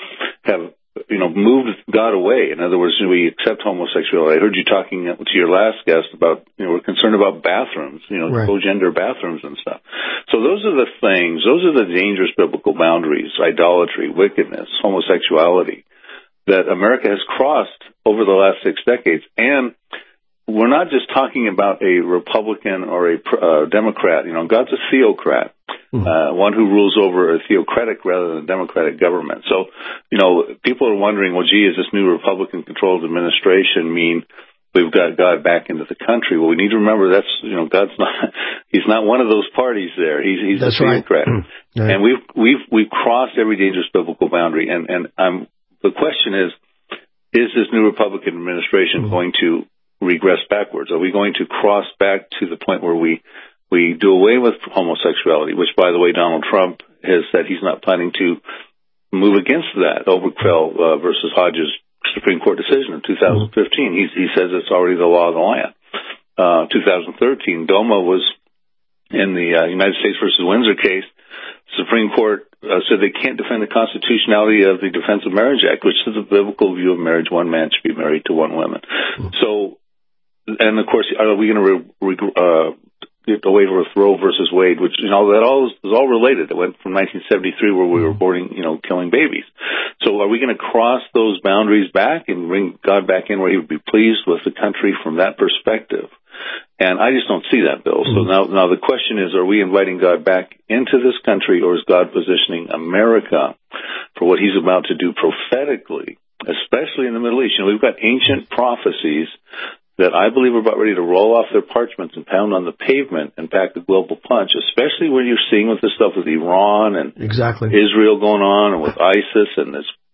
have, you know, moved God away. In other words, we accept homosexuality. I heard you talking to your last guest about, you know, we're concerned about bathrooms, you know, right. co-gender bathrooms and stuff. So those are the things, those are the dangerous biblical boundaries, idolatry, wickedness, homosexuality, that America has crossed over the last six decades. And we're not just talking about a Republican or a uh, Democrat. You know, God's a theocrat. Uh, one who rules over a theocratic rather than a democratic government. So, you know, people are wondering, well, gee, is this new Republican-controlled administration mean we've got God back into the country? Well, we need to remember that's, you know, God's not, he's not one of those parties there. He's, he's that's a theocrat. Right. Right. And we've, we've, we've crossed every dangerous biblical boundary. And, and um, the question is, is this new Republican administration mm-hmm. going to regress backwards? Are we going to cross back to the point where we We do away with homosexuality, which, by the way, Donald Trump has said he's not planning to move against that. Obergefell uh, versus Hodges Supreme Court decision in two thousand fifteen. He, he says it's already the law of the land. Uh, two thousand thirteen, DOMA was in the uh, United States versus Windsor case. Supreme Court uh, said they can't defend the constitutionality of the Defense of Marriage Act, which is a biblical view of marriage. One man should be married to one woman. Mm-hmm. So, and of course, are we going to re- re- uh, the waiver of Roe versus Wade, which, you know, that all is, is all related. It went from nineteen seventy-three, where we were aborting, you know, killing babies. So are we going to cross those boundaries back and bring God back in where he would be pleased with the country from that perspective? And I just don't see that, Bill. So now, now the question is, are we inviting God back into this country, or is God positioning America for what he's about to do prophetically, especially in the Middle East? You know, we've got ancient prophecies that I believe are about ready to roll off their parchments and pound on the pavement and pack a global punch, especially when you're seeing with this stuff with Iran and exactly. Israel going on, and with ISIS and this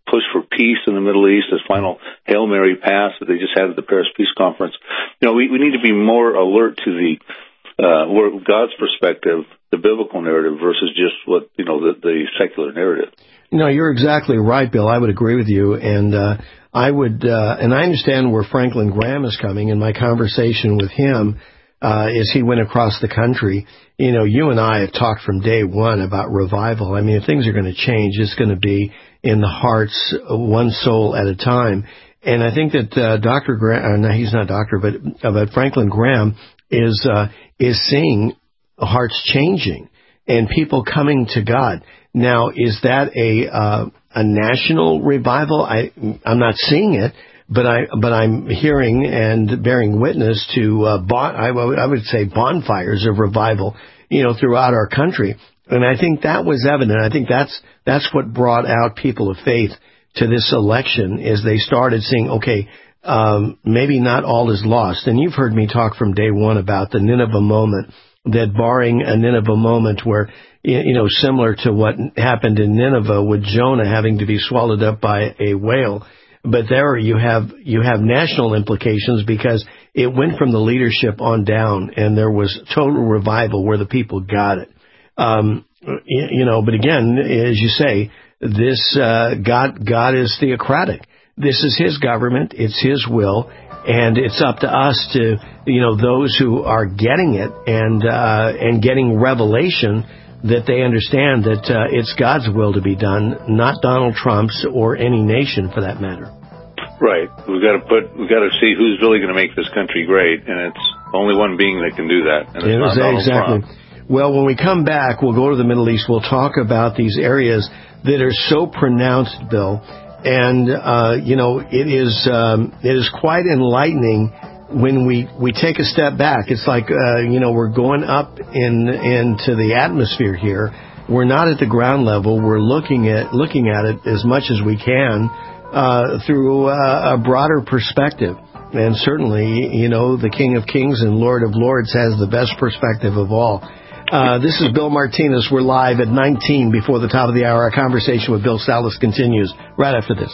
push for peace in the Middle East, this final Hail Mary pass that they just had at the Paris Peace Conference. You know, we, we need to be more alert to the uh, where God's perspective, the biblical narrative, versus just what, you know, the, the secular narrative. No, you're exactly right, Bill. I would agree with you, and uh, I would, uh, and I understand where Franklin Graham is coming. In my conversation with him, uh, as he went across the country, you know, you and I have talked from day one about revival. I mean, if things are going to change, it's going to be in the hearts, one soul at a time. And I think that uh, Doctor Graham, uh, no, he's not doctor, but uh, but Franklin Graham is uh, is seeing hearts changing and people coming to God. Now, is that a uh, a national revival? I I'm not seeing it, but I but I'm hearing and bearing witness to uh, bon- I, w- I would say bonfires of revival, you know, throughout our country. And I think that was evident. I think that's that's what brought out people of faith to this election, is they started seeing, okay, um, maybe not all is lost. And you've heard me talk from day one about the Nineveh moment, that barring a Nineveh moment where, you know, similar to what happened in Nineveh with Jonah having to be swallowed up by a whale, but there you have you have national implications, because it went from the leadership on down, and there was total revival where the people got it. Um, you know, but again, as you say, this, uh, God, God is theocratic. This is His government. It's His will. And it's up to us to, you know, those who are getting it and, uh, and getting revelation, that they understand that, uh, it's God's will to be done, not Donald Trump's or any nation for that matter. Right. We've got to put, we've got to see who's really going to make this country great. And it's only one being that can do that. And it's it not Donald exactly. Trump. Well, when we come back, we'll go to the Middle East. We'll talk about these areas that are so pronounced, Bill. And, uh, you know, it is, um, it is quite enlightening when we, we take a step back. It's like, uh, you know, we're going up in, into the atmosphere here. We're not at the ground level. We're looking at, looking at it as much as we can, uh, through uh, a broader perspective. And certainly, you know, the King of Kings and Lord of Lords has the best perspective of all. Uh, this is Bill Martinez. We're live at nineteen before the top of the hour. Our conversation with Bill Salus continues right after this.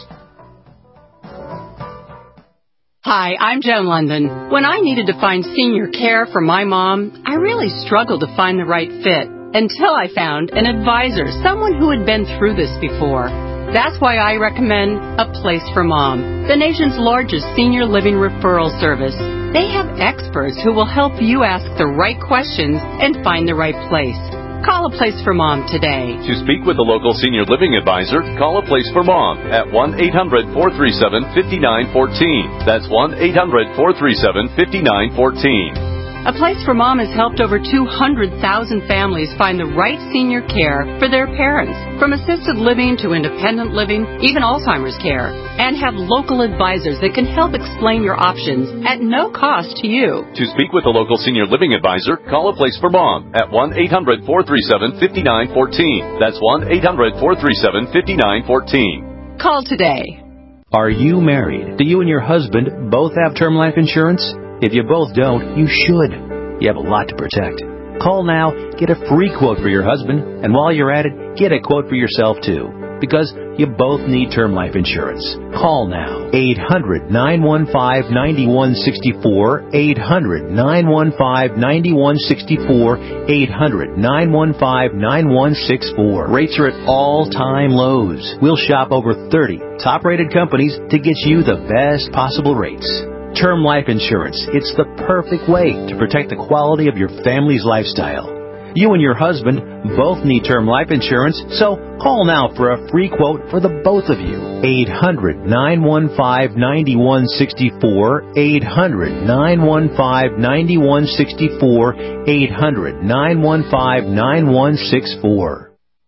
Hi, I'm Joan London. When I needed to find senior care for my mom, I really struggled to find the right fit until I found an advisor, someone who had been through this before. That's why I recommend A Place for Mom, the nation's largest senior living referral service. They have experts who will help you ask the right questions and find the right place. Call A Place for Mom today. To speak with a local senior living advisor, call A Place for Mom at one eight hundred, four three seven, five nine one four. That's one eight hundred, four three seven, five nine one four. A Place for Mom has helped over two hundred thousand families find the right senior care for their parents, from assisted living to independent living, even Alzheimer's care, and have local advisors that can help explain your options at no cost to you. To speak with a local senior living advisor, call A Place for Mom at one eight hundred, four three seven, five nine one four. That's one eight hundred, four three seven, five nine one four. Call today. Are you married? Do you and your husband both have term life insurance? If you both don't, you should. You have a lot to protect. Call now, get a free quote for your husband, and while you're at it, get a quote for yourself too. Because you both need term life insurance. Call now. eight hundred, nine one five, nine one six four. eight hundred, nine one five, nine one six four. eight hundred, nine one five, nine one six four. Rates are at all-time lows. We'll shop over thirty top-rated companies to get you the best possible rates. Term life insurance. It's the perfect way to protect the quality of your family's lifestyle. You and your husband both need term life insurance, so call now for a free quote for the both of you. eight hundred, nine one five, nine one six four. eight hundred, nine one five, nine one six four. eight hundred, nine one five, nine one six four.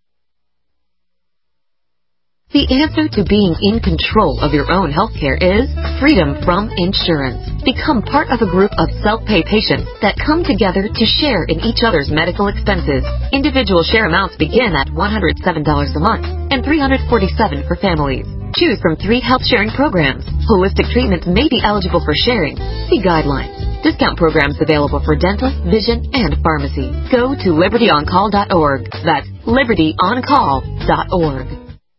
The answer to being in control of your own healthcare is freedom from insurance. Become part of a group of self-pay patients that come together to share in each other's medical expenses. Individual share amounts begin at one hundred seven dollars a month and three hundred forty-seven dollars for families. Choose from three health sharing programs. Holistic treatments may be eligible for sharing. See guidelines. Discount programs available for dental, vision, and pharmacy. Go to liberty on call dot org. That's liberty on call dot org.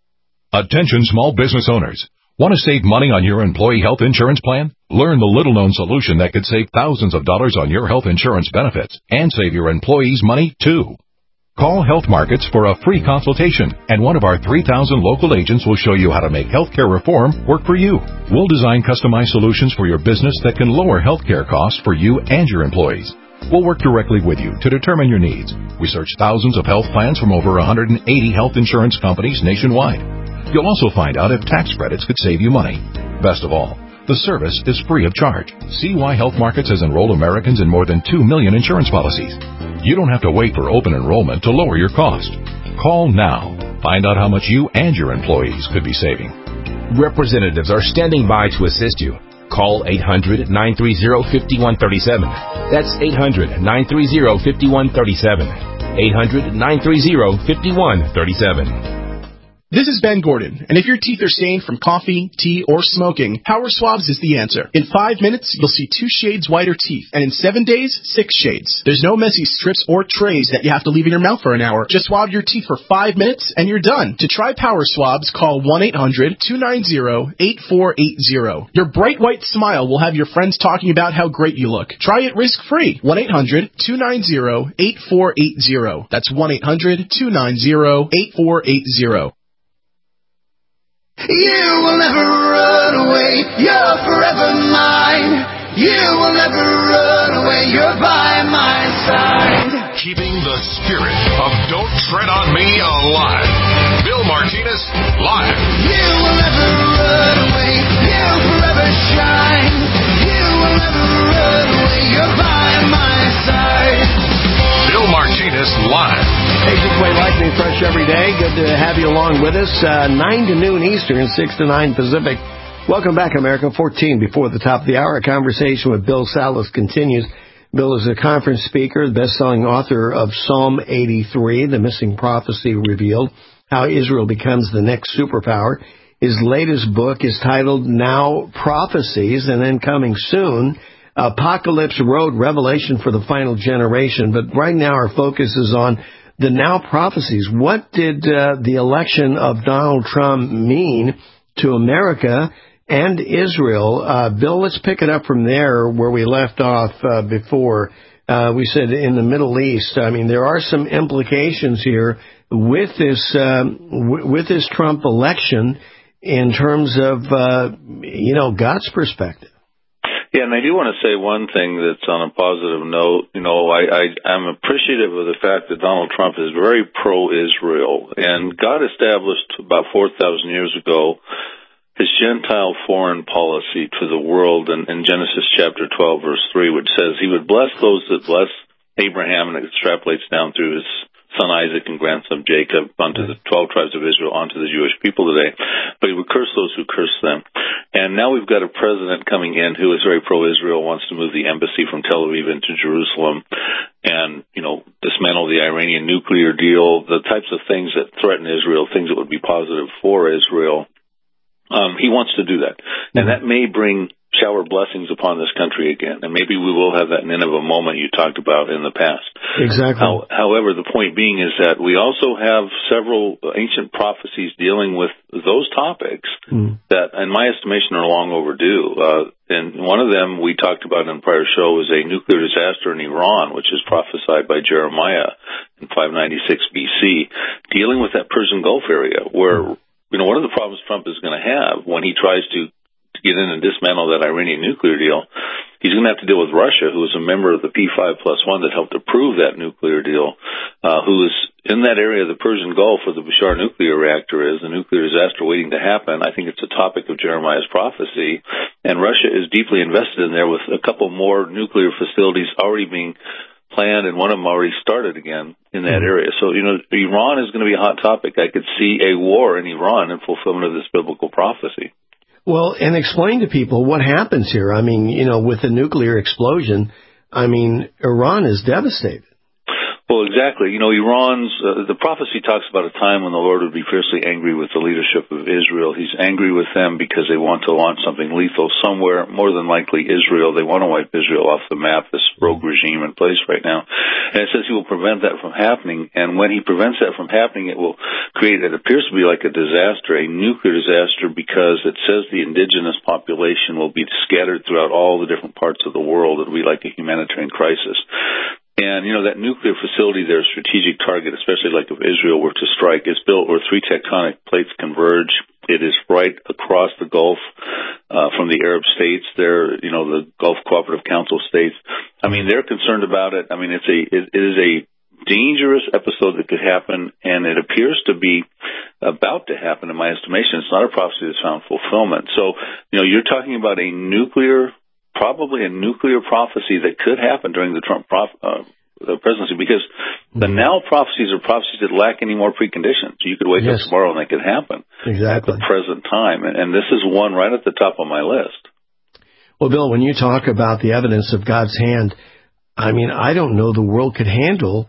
Attention small business owners. Want to save money on your employee health insurance plan? Learn the little-known solution that could save thousands of dollars on your health insurance benefits and save your employees money, too. Call Health Markets for a free consultation, and one of our three thousand local agents will show you how to make healthcare reform work for you. We'll design customized solutions for your business that can lower healthcare costs for you and your employees. We'll work directly with you to determine your needs. We search thousands of health plans from over one hundred eighty health insurance companies nationwide. You'll also find out if tax credits could save you money. Best of all, the service is free of charge. See why Health Markets has enrolled Americans in more than two million insurance policies. You don't have to wait for open enrollment to lower your cost. Call now. Find out how much you and your employees could be saving. Representatives are standing by to assist you. Call eight hundred, nine three zero, five one three seven. That's eight hundred, nine three zero, five one three seven. eight hundred, nine three zero, five one three seven. This is Ben Gordon, and if your teeth are stained from coffee, tea, or smoking, Power Swabs is the answer. In five minutes, you'll see two shades whiter teeth, and in seven days, six shades. There's no messy strips or trays that you have to leave in your mouth for an hour. Just swab your teeth for five minutes, and you're done. To try Power Swabs, call one eight hundred, two nine zero, eight four eight zero. Your bright white smile will have your friends talking about how great you look. Try it risk-free. one eight hundred, two nine zero, eight four eight zero. That's one eight hundred, two nine zero, eight four eight zero. You will never run away, you're forever mine. You will never run away, you're by my side. Keeping the spirit of Don't Tread on Me alive. Bill Martinez, live. You will never run away, you'll forever shine. You will never run away, you're by my side. Bill Martinez, live. Hey, just way like me, fresh every day. Good to have you along with us. Uh, nine to noon Eastern, six to nine Pacific. Welcome back, America. fourteen before the top of the hour. A conversation with Bill Salus continues. Bill is a conference speaker, the best-selling author of Psalm eighty-three, The Missing Prophecy Revealed, How Israel Becomes the Next Superpower. His latest book is titled Now Prophecies, and then coming soon, Apocalypse Road, Revelation for the Final Generation. But right now our focus is on the now prophecies. What did uh, the election of Donald Trump mean to America and Israel? Uh, Bill, let's pick it up from there where we left off uh, before. Uh, we said in the Middle East. I mean, there are some implications here with this um, w- with this Trump election in terms of uh, you know God's perspective. Yeah, and I do want to say one thing that's on a positive note. You know, I, I, I'm appreciative of the fact that Donald Trump is very pro-Israel. And God established about four thousand years ago his Gentile foreign policy to the world in, in Genesis chapter twelve, verse three, which says he would bless those that bless Abraham, and it extrapolates down through his son Isaac and grandson Jacob onto the twelve tribes of Israel, onto the Jewish people today. But he would curse those who curse them. And now we've got a president coming in who is very pro-Israel, wants to move the embassy from Tel Aviv into Jerusalem and, you know, dismantle the Iranian nuclear deal, the types of things that threaten Israel, things that would be positive for Israel. Um, he wants to do that. And that may bring shower blessings upon this country again. And maybe we will have that Nineveh moment you talked about in the past. Exactly. How, however, the point being is that we also have several ancient prophecies dealing with those topics mm. that, in my estimation, are long overdue. Uh, and one of them we talked about in a prior show was a nuclear disaster in Iran, which is prophesied by Jeremiah in five ninety-six B C, dealing with that Persian Gulf area where, you know, one of the problems Trump is going to have when he tries to to get in and dismantle that Iranian nuclear deal, he's going to have to deal with Russia, who is a member of the P five plus one that helped approve that nuclear deal, uh, who is in that area of the Persian Gulf where the Bashar nuclear reactor is, the nuclear disaster waiting to happen. I think it's a topic of Jeremiah's prophecy, and Russia is deeply invested in there with a couple more nuclear facilities already being planned, and one of them already started again in that area. So, you know, Iran is going to be a hot topic. I could see a war in Iran in fulfillment of this biblical prophecy. Well, and explain to people what happens here. I mean, you know, with the nuclear explosion, I mean, Iran is devastated. Well, Well, exactly. You know, Iran's, uh, the prophecy talks about a time when the Lord would be fiercely angry with the leadership of Israel. He's angry with them because they want to launch something lethal somewhere, more than likely Israel. They want to wipe Israel off the map, this rogue regime in place right now. And it says he will prevent that from happening. And when he prevents that from happening, it will create, it appears to be like a disaster, a nuclear disaster, because it says the indigenous population will be scattered throughout all the different parts of the world. It will be like a humanitarian crisis. And, you know, that nuclear facility, their strategic target, especially like if Israel were to strike, is built where three tectonic plates converge. It is right across the Gulf uh, from the Arab states. They're, you know, the Gulf Cooperative Council states. I mean, they're concerned about it. I mean, it's a, it, it is a dangerous episode that could happen, and it appears to be about to happen in my estimation. It's not a prophecy that's found fulfillment. So, you know, you're talking about a nuclear probably a nuclear prophecy that could happen during the Trump prof- uh, presidency, because the now prophecies are prophecies that lack any more preconditions. You could wake yes. up tomorrow and they could happen exactly. at the present time, and, and this is one right at the top of my list. Well, Bill, when you talk about the evidence of God's hand, I mean, I don't know the world could handle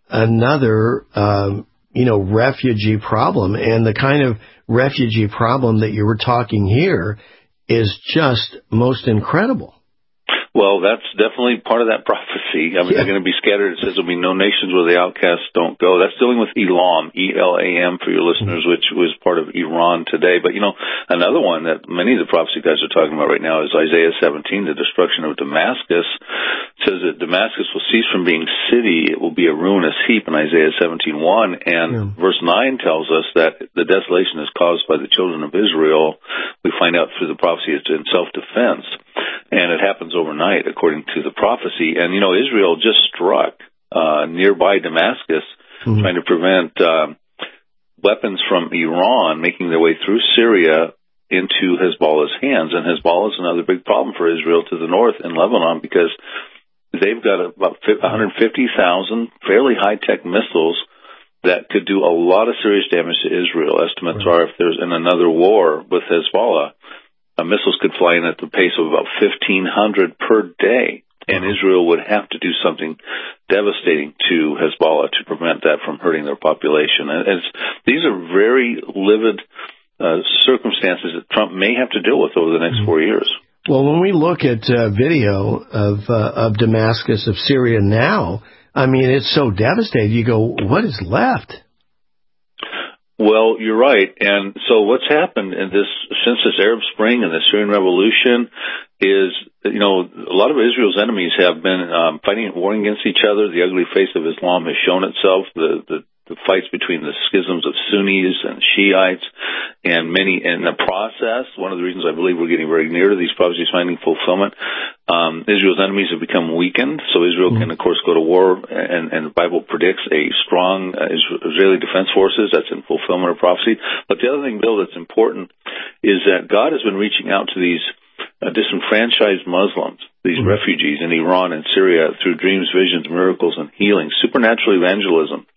another, um, you know, refugee problem, and the kind of refugee problem that you were talking here is just most incredible. Well, that's definitely part of that prophecy. I mean, yeah. they're going to be scattered. It says there'll be no nations where the outcasts don't go. That's dealing with Elam, E L A M for your listeners, mm-hmm. which was part of Iran today. But, you know, another one that many of the prophecy guys are talking about right now is Isaiah seventeen, the destruction of Damascus. It says that Damascus will cease from being city. It will be a ruinous heap in Isaiah seventeen one. And yeah. verse nine tells us that the desolation is caused by the children of Israel. We find out through the prophecy it's in self-defense. And it happens overnight, according to the prophecy. And, you know, Israel just struck uh, nearby Damascus, mm-hmm. trying to prevent uh, weapons from Iran making their way through Syria into Hezbollah's hands. And Hezbollah is another big problem for Israel to the north in Lebanon, because they've got about one hundred fifty thousand fairly high-tech missiles that could do a lot of serious damage to Israel. Estimates right. are if there's in another war with Hezbollah, Uh, missiles could fly in at the pace of about fifteen hundred per day, and wow. Israel would have to do something devastating to Hezbollah to prevent that from hurting their population. And it's, these are very livid uh, circumstances that Trump may have to deal with over the next mm-hmm. four years. Well, when we look at uh, video of uh, of Damascus, of Syria now, I mean, it's so devastating. You go, what is left? Well, you're right. And so what's happened in this, since this Arab Spring and the Syrian Revolution is, you know, a lot of Israel's enemies have been um, fighting and warring against each other. The ugly face of Islam has shown itself. The, the, the fights between the schisms of Sunnis and Shiites, and many in the process. One of the reasons I believe we're getting very near to these prophecies finding fulfillment. Um, Israel's enemies have become weakened, so Israel mm-hmm. can, of course, go to war, and, and the Bible predicts a strong uh, Israeli defense forces. That's in fulfillment of prophecy. But the other thing, Bill, that's important is that God has been reaching out to these uh, disenfranchised Muslims, these mm-hmm. refugees in Iran and Syria, through dreams, visions, miracles, and healing, supernatural evangelism,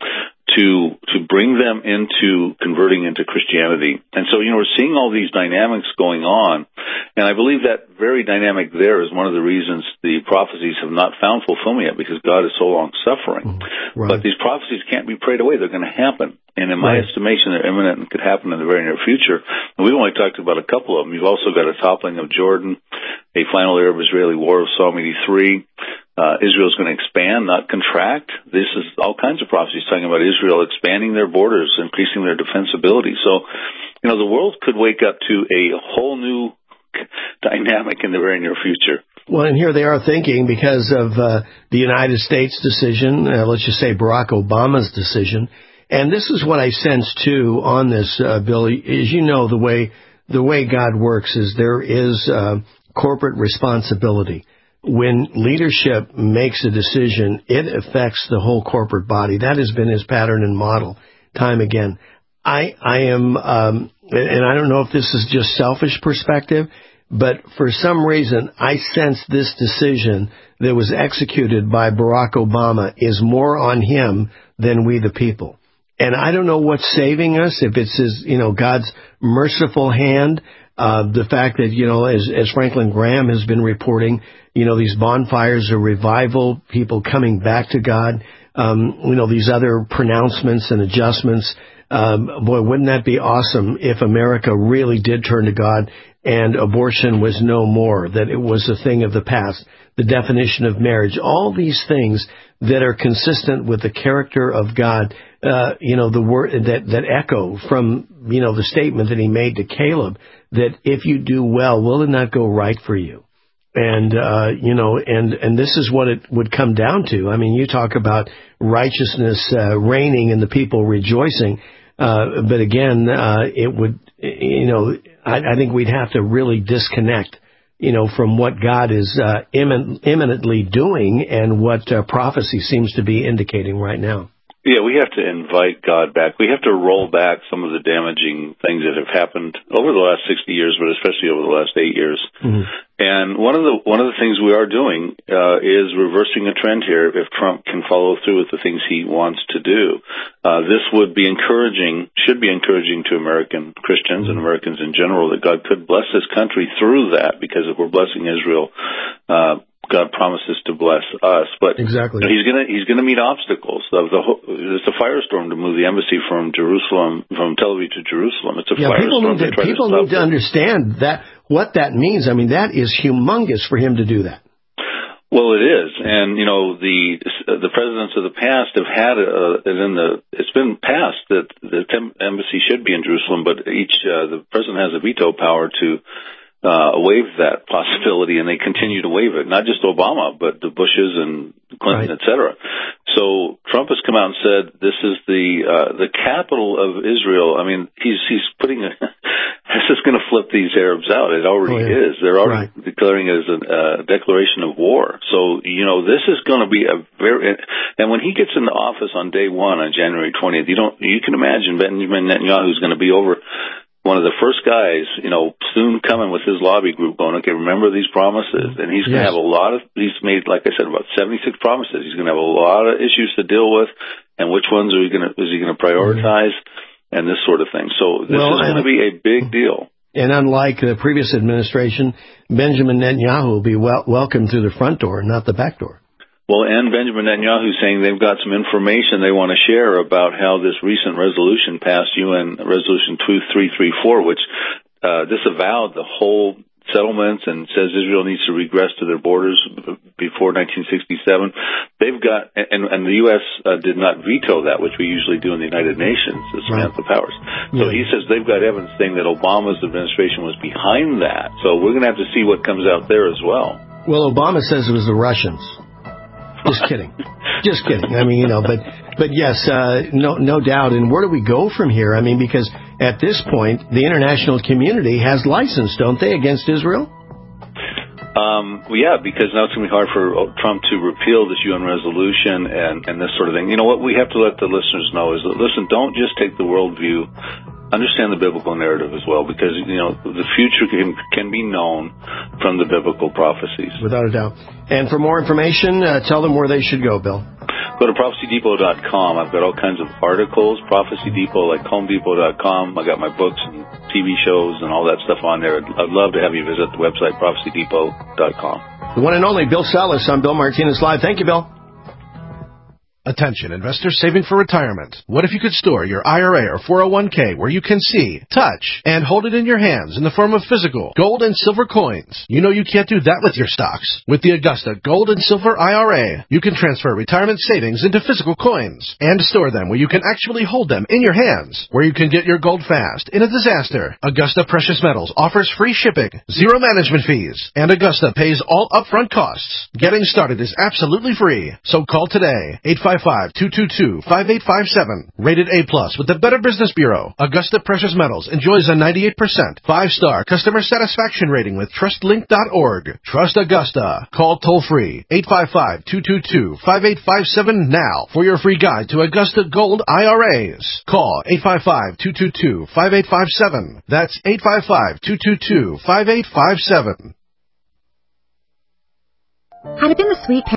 to to bring them into converting into Christianity. And so, you know, we're seeing all these dynamics going on, and I believe that very dynamic there is one of the reasons the prophecies have not found fulfillment yet, because God is so long-suffering. Right. But these prophecies can't be prayed away. They're going to happen. And in my right. estimation, they're imminent and could happen in the very near future. And we've only talked about a couple of them. You've also got a toppling of Jordan, a final Arab-Israeli war of Psalm eighty-three. Uh, Israel's going to expand, not contract. This is all kinds of prophecies talking about Israel expanding their borders, increasing their defensibility. So, you know, the world could wake up to a whole new dynamic in the very near future. Well, and here they are thinking, because of uh, the United States decision, uh, let's just say Barack Obama's decision, and this is what I sense, too, on this, uh, Bill, is, you know, the way the way God works is there is uh, corporate responsibility. When leadership makes a decision, it affects the whole corporate body. That has been his pattern and model time again. I, I am, um, and I don't know if this is just selfish perspective, but for some reason, I sense this decision that was executed by Barack Obama is more on him than we the people. And I don't know what's saving us, if it's his, you know, God's merciful hand. Uh, the fact that, you know, as, as Franklin Graham has been reporting, you know, these bonfires are revival, people coming back to God, um, you know, these other pronouncements and adjustments. Um, boy, wouldn't that be awesome if America really did turn to God and abortion was no more, that it was a thing of the past, the definition of marriage, all these things that are consistent with the character of God, uh, you know, the word that, that echo from, you know, the statement that he made to Caleb, that if you do well, will it not go right for you? And, uh, you know, and, and this is what it would come down to. I mean, you talk about righteousness, uh, reigning and the people rejoicing. Uh, but again, uh, it would, you know, I, I think we'd have to really disconnect, you know, from what God is, uh, immin- imminently doing and what uh, prophecy seems to be indicating right now. Yeah, we have to invite God back. We have to roll back some of the damaging things that have happened over the last sixty years, but especially over the last eight years. Mm-hmm. And one of the one of the things we are doing uh, is reversing a trend here. If Trump can follow through with the things he wants to do, uh, this would be encouraging, should be encouraging to American Christians and Americans in general that God could bless this country through that. Because if we're blessing Israel, uh, God promises to bless us, but exactly. he's gonna he's gonna meet obstacles. The, the whole, it's a firestorm to move the embassy from Jerusalem, from Tel Aviv to Jerusalem. It's a yeah, people firestorm. Need to, people to need to understand that what that means. I mean, that is humongous for him to do that. Well, it is, and you know the the presidents of the past have had a, in the it's been passed that the embassy should be in Jerusalem, but each uh, the president has a veto power to. Uh, waive that possibility, and they continue to waive it. Not just Obama, but the Bushes and Clinton, right. et cetera. So Trump has come out and said this is the uh, the capital of Israel. I mean, he's he's putting a, this is going to flip these Arabs out. It already oh, yeah. is. They're already right. declaring it as a uh, declaration of war. So you know this is going to be a very. And when he gets into office on day one on January twentieth, you don't you can imagine Benjamin Netanyahu is going to be over. One of the first guys, you know, soon coming with his lobby group going, okay, remember these promises. And he's going to yes. have a lot of, he's made, like I said, about seventy-six promises. He's going to have a lot of issues to deal with. And which ones are he going to, is he going to prioritize mm-hmm. and this sort of thing. So this well, is going to be a big deal. And unlike the previous administration, Benjamin Netanyahu will be wel- welcomed through the front door, not the back door. Well, and Benjamin Netanyahu saying they've got some information they want to share about how this recent resolution passed, U N Resolution two three three four, which uh, disavowed the whole settlements and says Israel needs to regress to their borders before nineteen sixty-seven. They've got, and, and the U S uh, did not veto that, which we usually do in the United Nations, the Samantha right. Powers. So yeah. he says they've got evidence saying that Obama's administration was behind that. So we're going to have to see what comes out there as well. Well, Obama says it was the Russians. Just kidding. Just kidding. I mean, you know, but but yes, uh, no no doubt. And where do we go from here? I mean, because at this point, the international community has license, don't they, against Israel? Um, well, yeah, because now it's going to be hard for Trump to repeal this U N resolution and, and this sort of thing. You know, what we have to let the listeners know is that, listen, don't just take the worldview. Understand the biblical narrative as well, because, you know, the future can, can be known from the biblical prophecies. Without a doubt. And for more information, uh, tell them where they should go, Bill. Go to prophecy depot dot com. I've got all kinds of articles, Prophecy Depot, like home depot dot com. I got my books and T V shows and all that stuff on there. I'd, I'd love to have you visit the website, prophecy depot dot com. The one and only Bill Salus on Bill Martinez Live. Thank you, Bill. Attention, investors saving for retirement. What if you could store your I R A or four oh one k where you can see, touch, and hold it in your hands in the form of physical gold and silver coins? You know you can't do that with your stocks. With the Augusta Gold and Silver I R A, you can transfer retirement savings into physical coins and store them where you can actually hold them in your hands, where you can get your gold fast in a disaster. Augusta Precious Metals offers free shipping, zero management fees, and Augusta pays all upfront costs. Getting started is absolutely free, so call today, eight five five, two two two, five eight five seven. Rated A plus with the Better Business Bureau. Augusta Precious Metals enjoys a ninety-eight percent five-star customer satisfaction rating with trust link dot org. Trust Augusta. Call toll-free eight five five, two two two, five eight five seven now for your free guide to Augusta Gold I R As. Call eight five five, two two two, five eight five seven. That's eight five five, two two two, five eight five seven. Had it been the sweet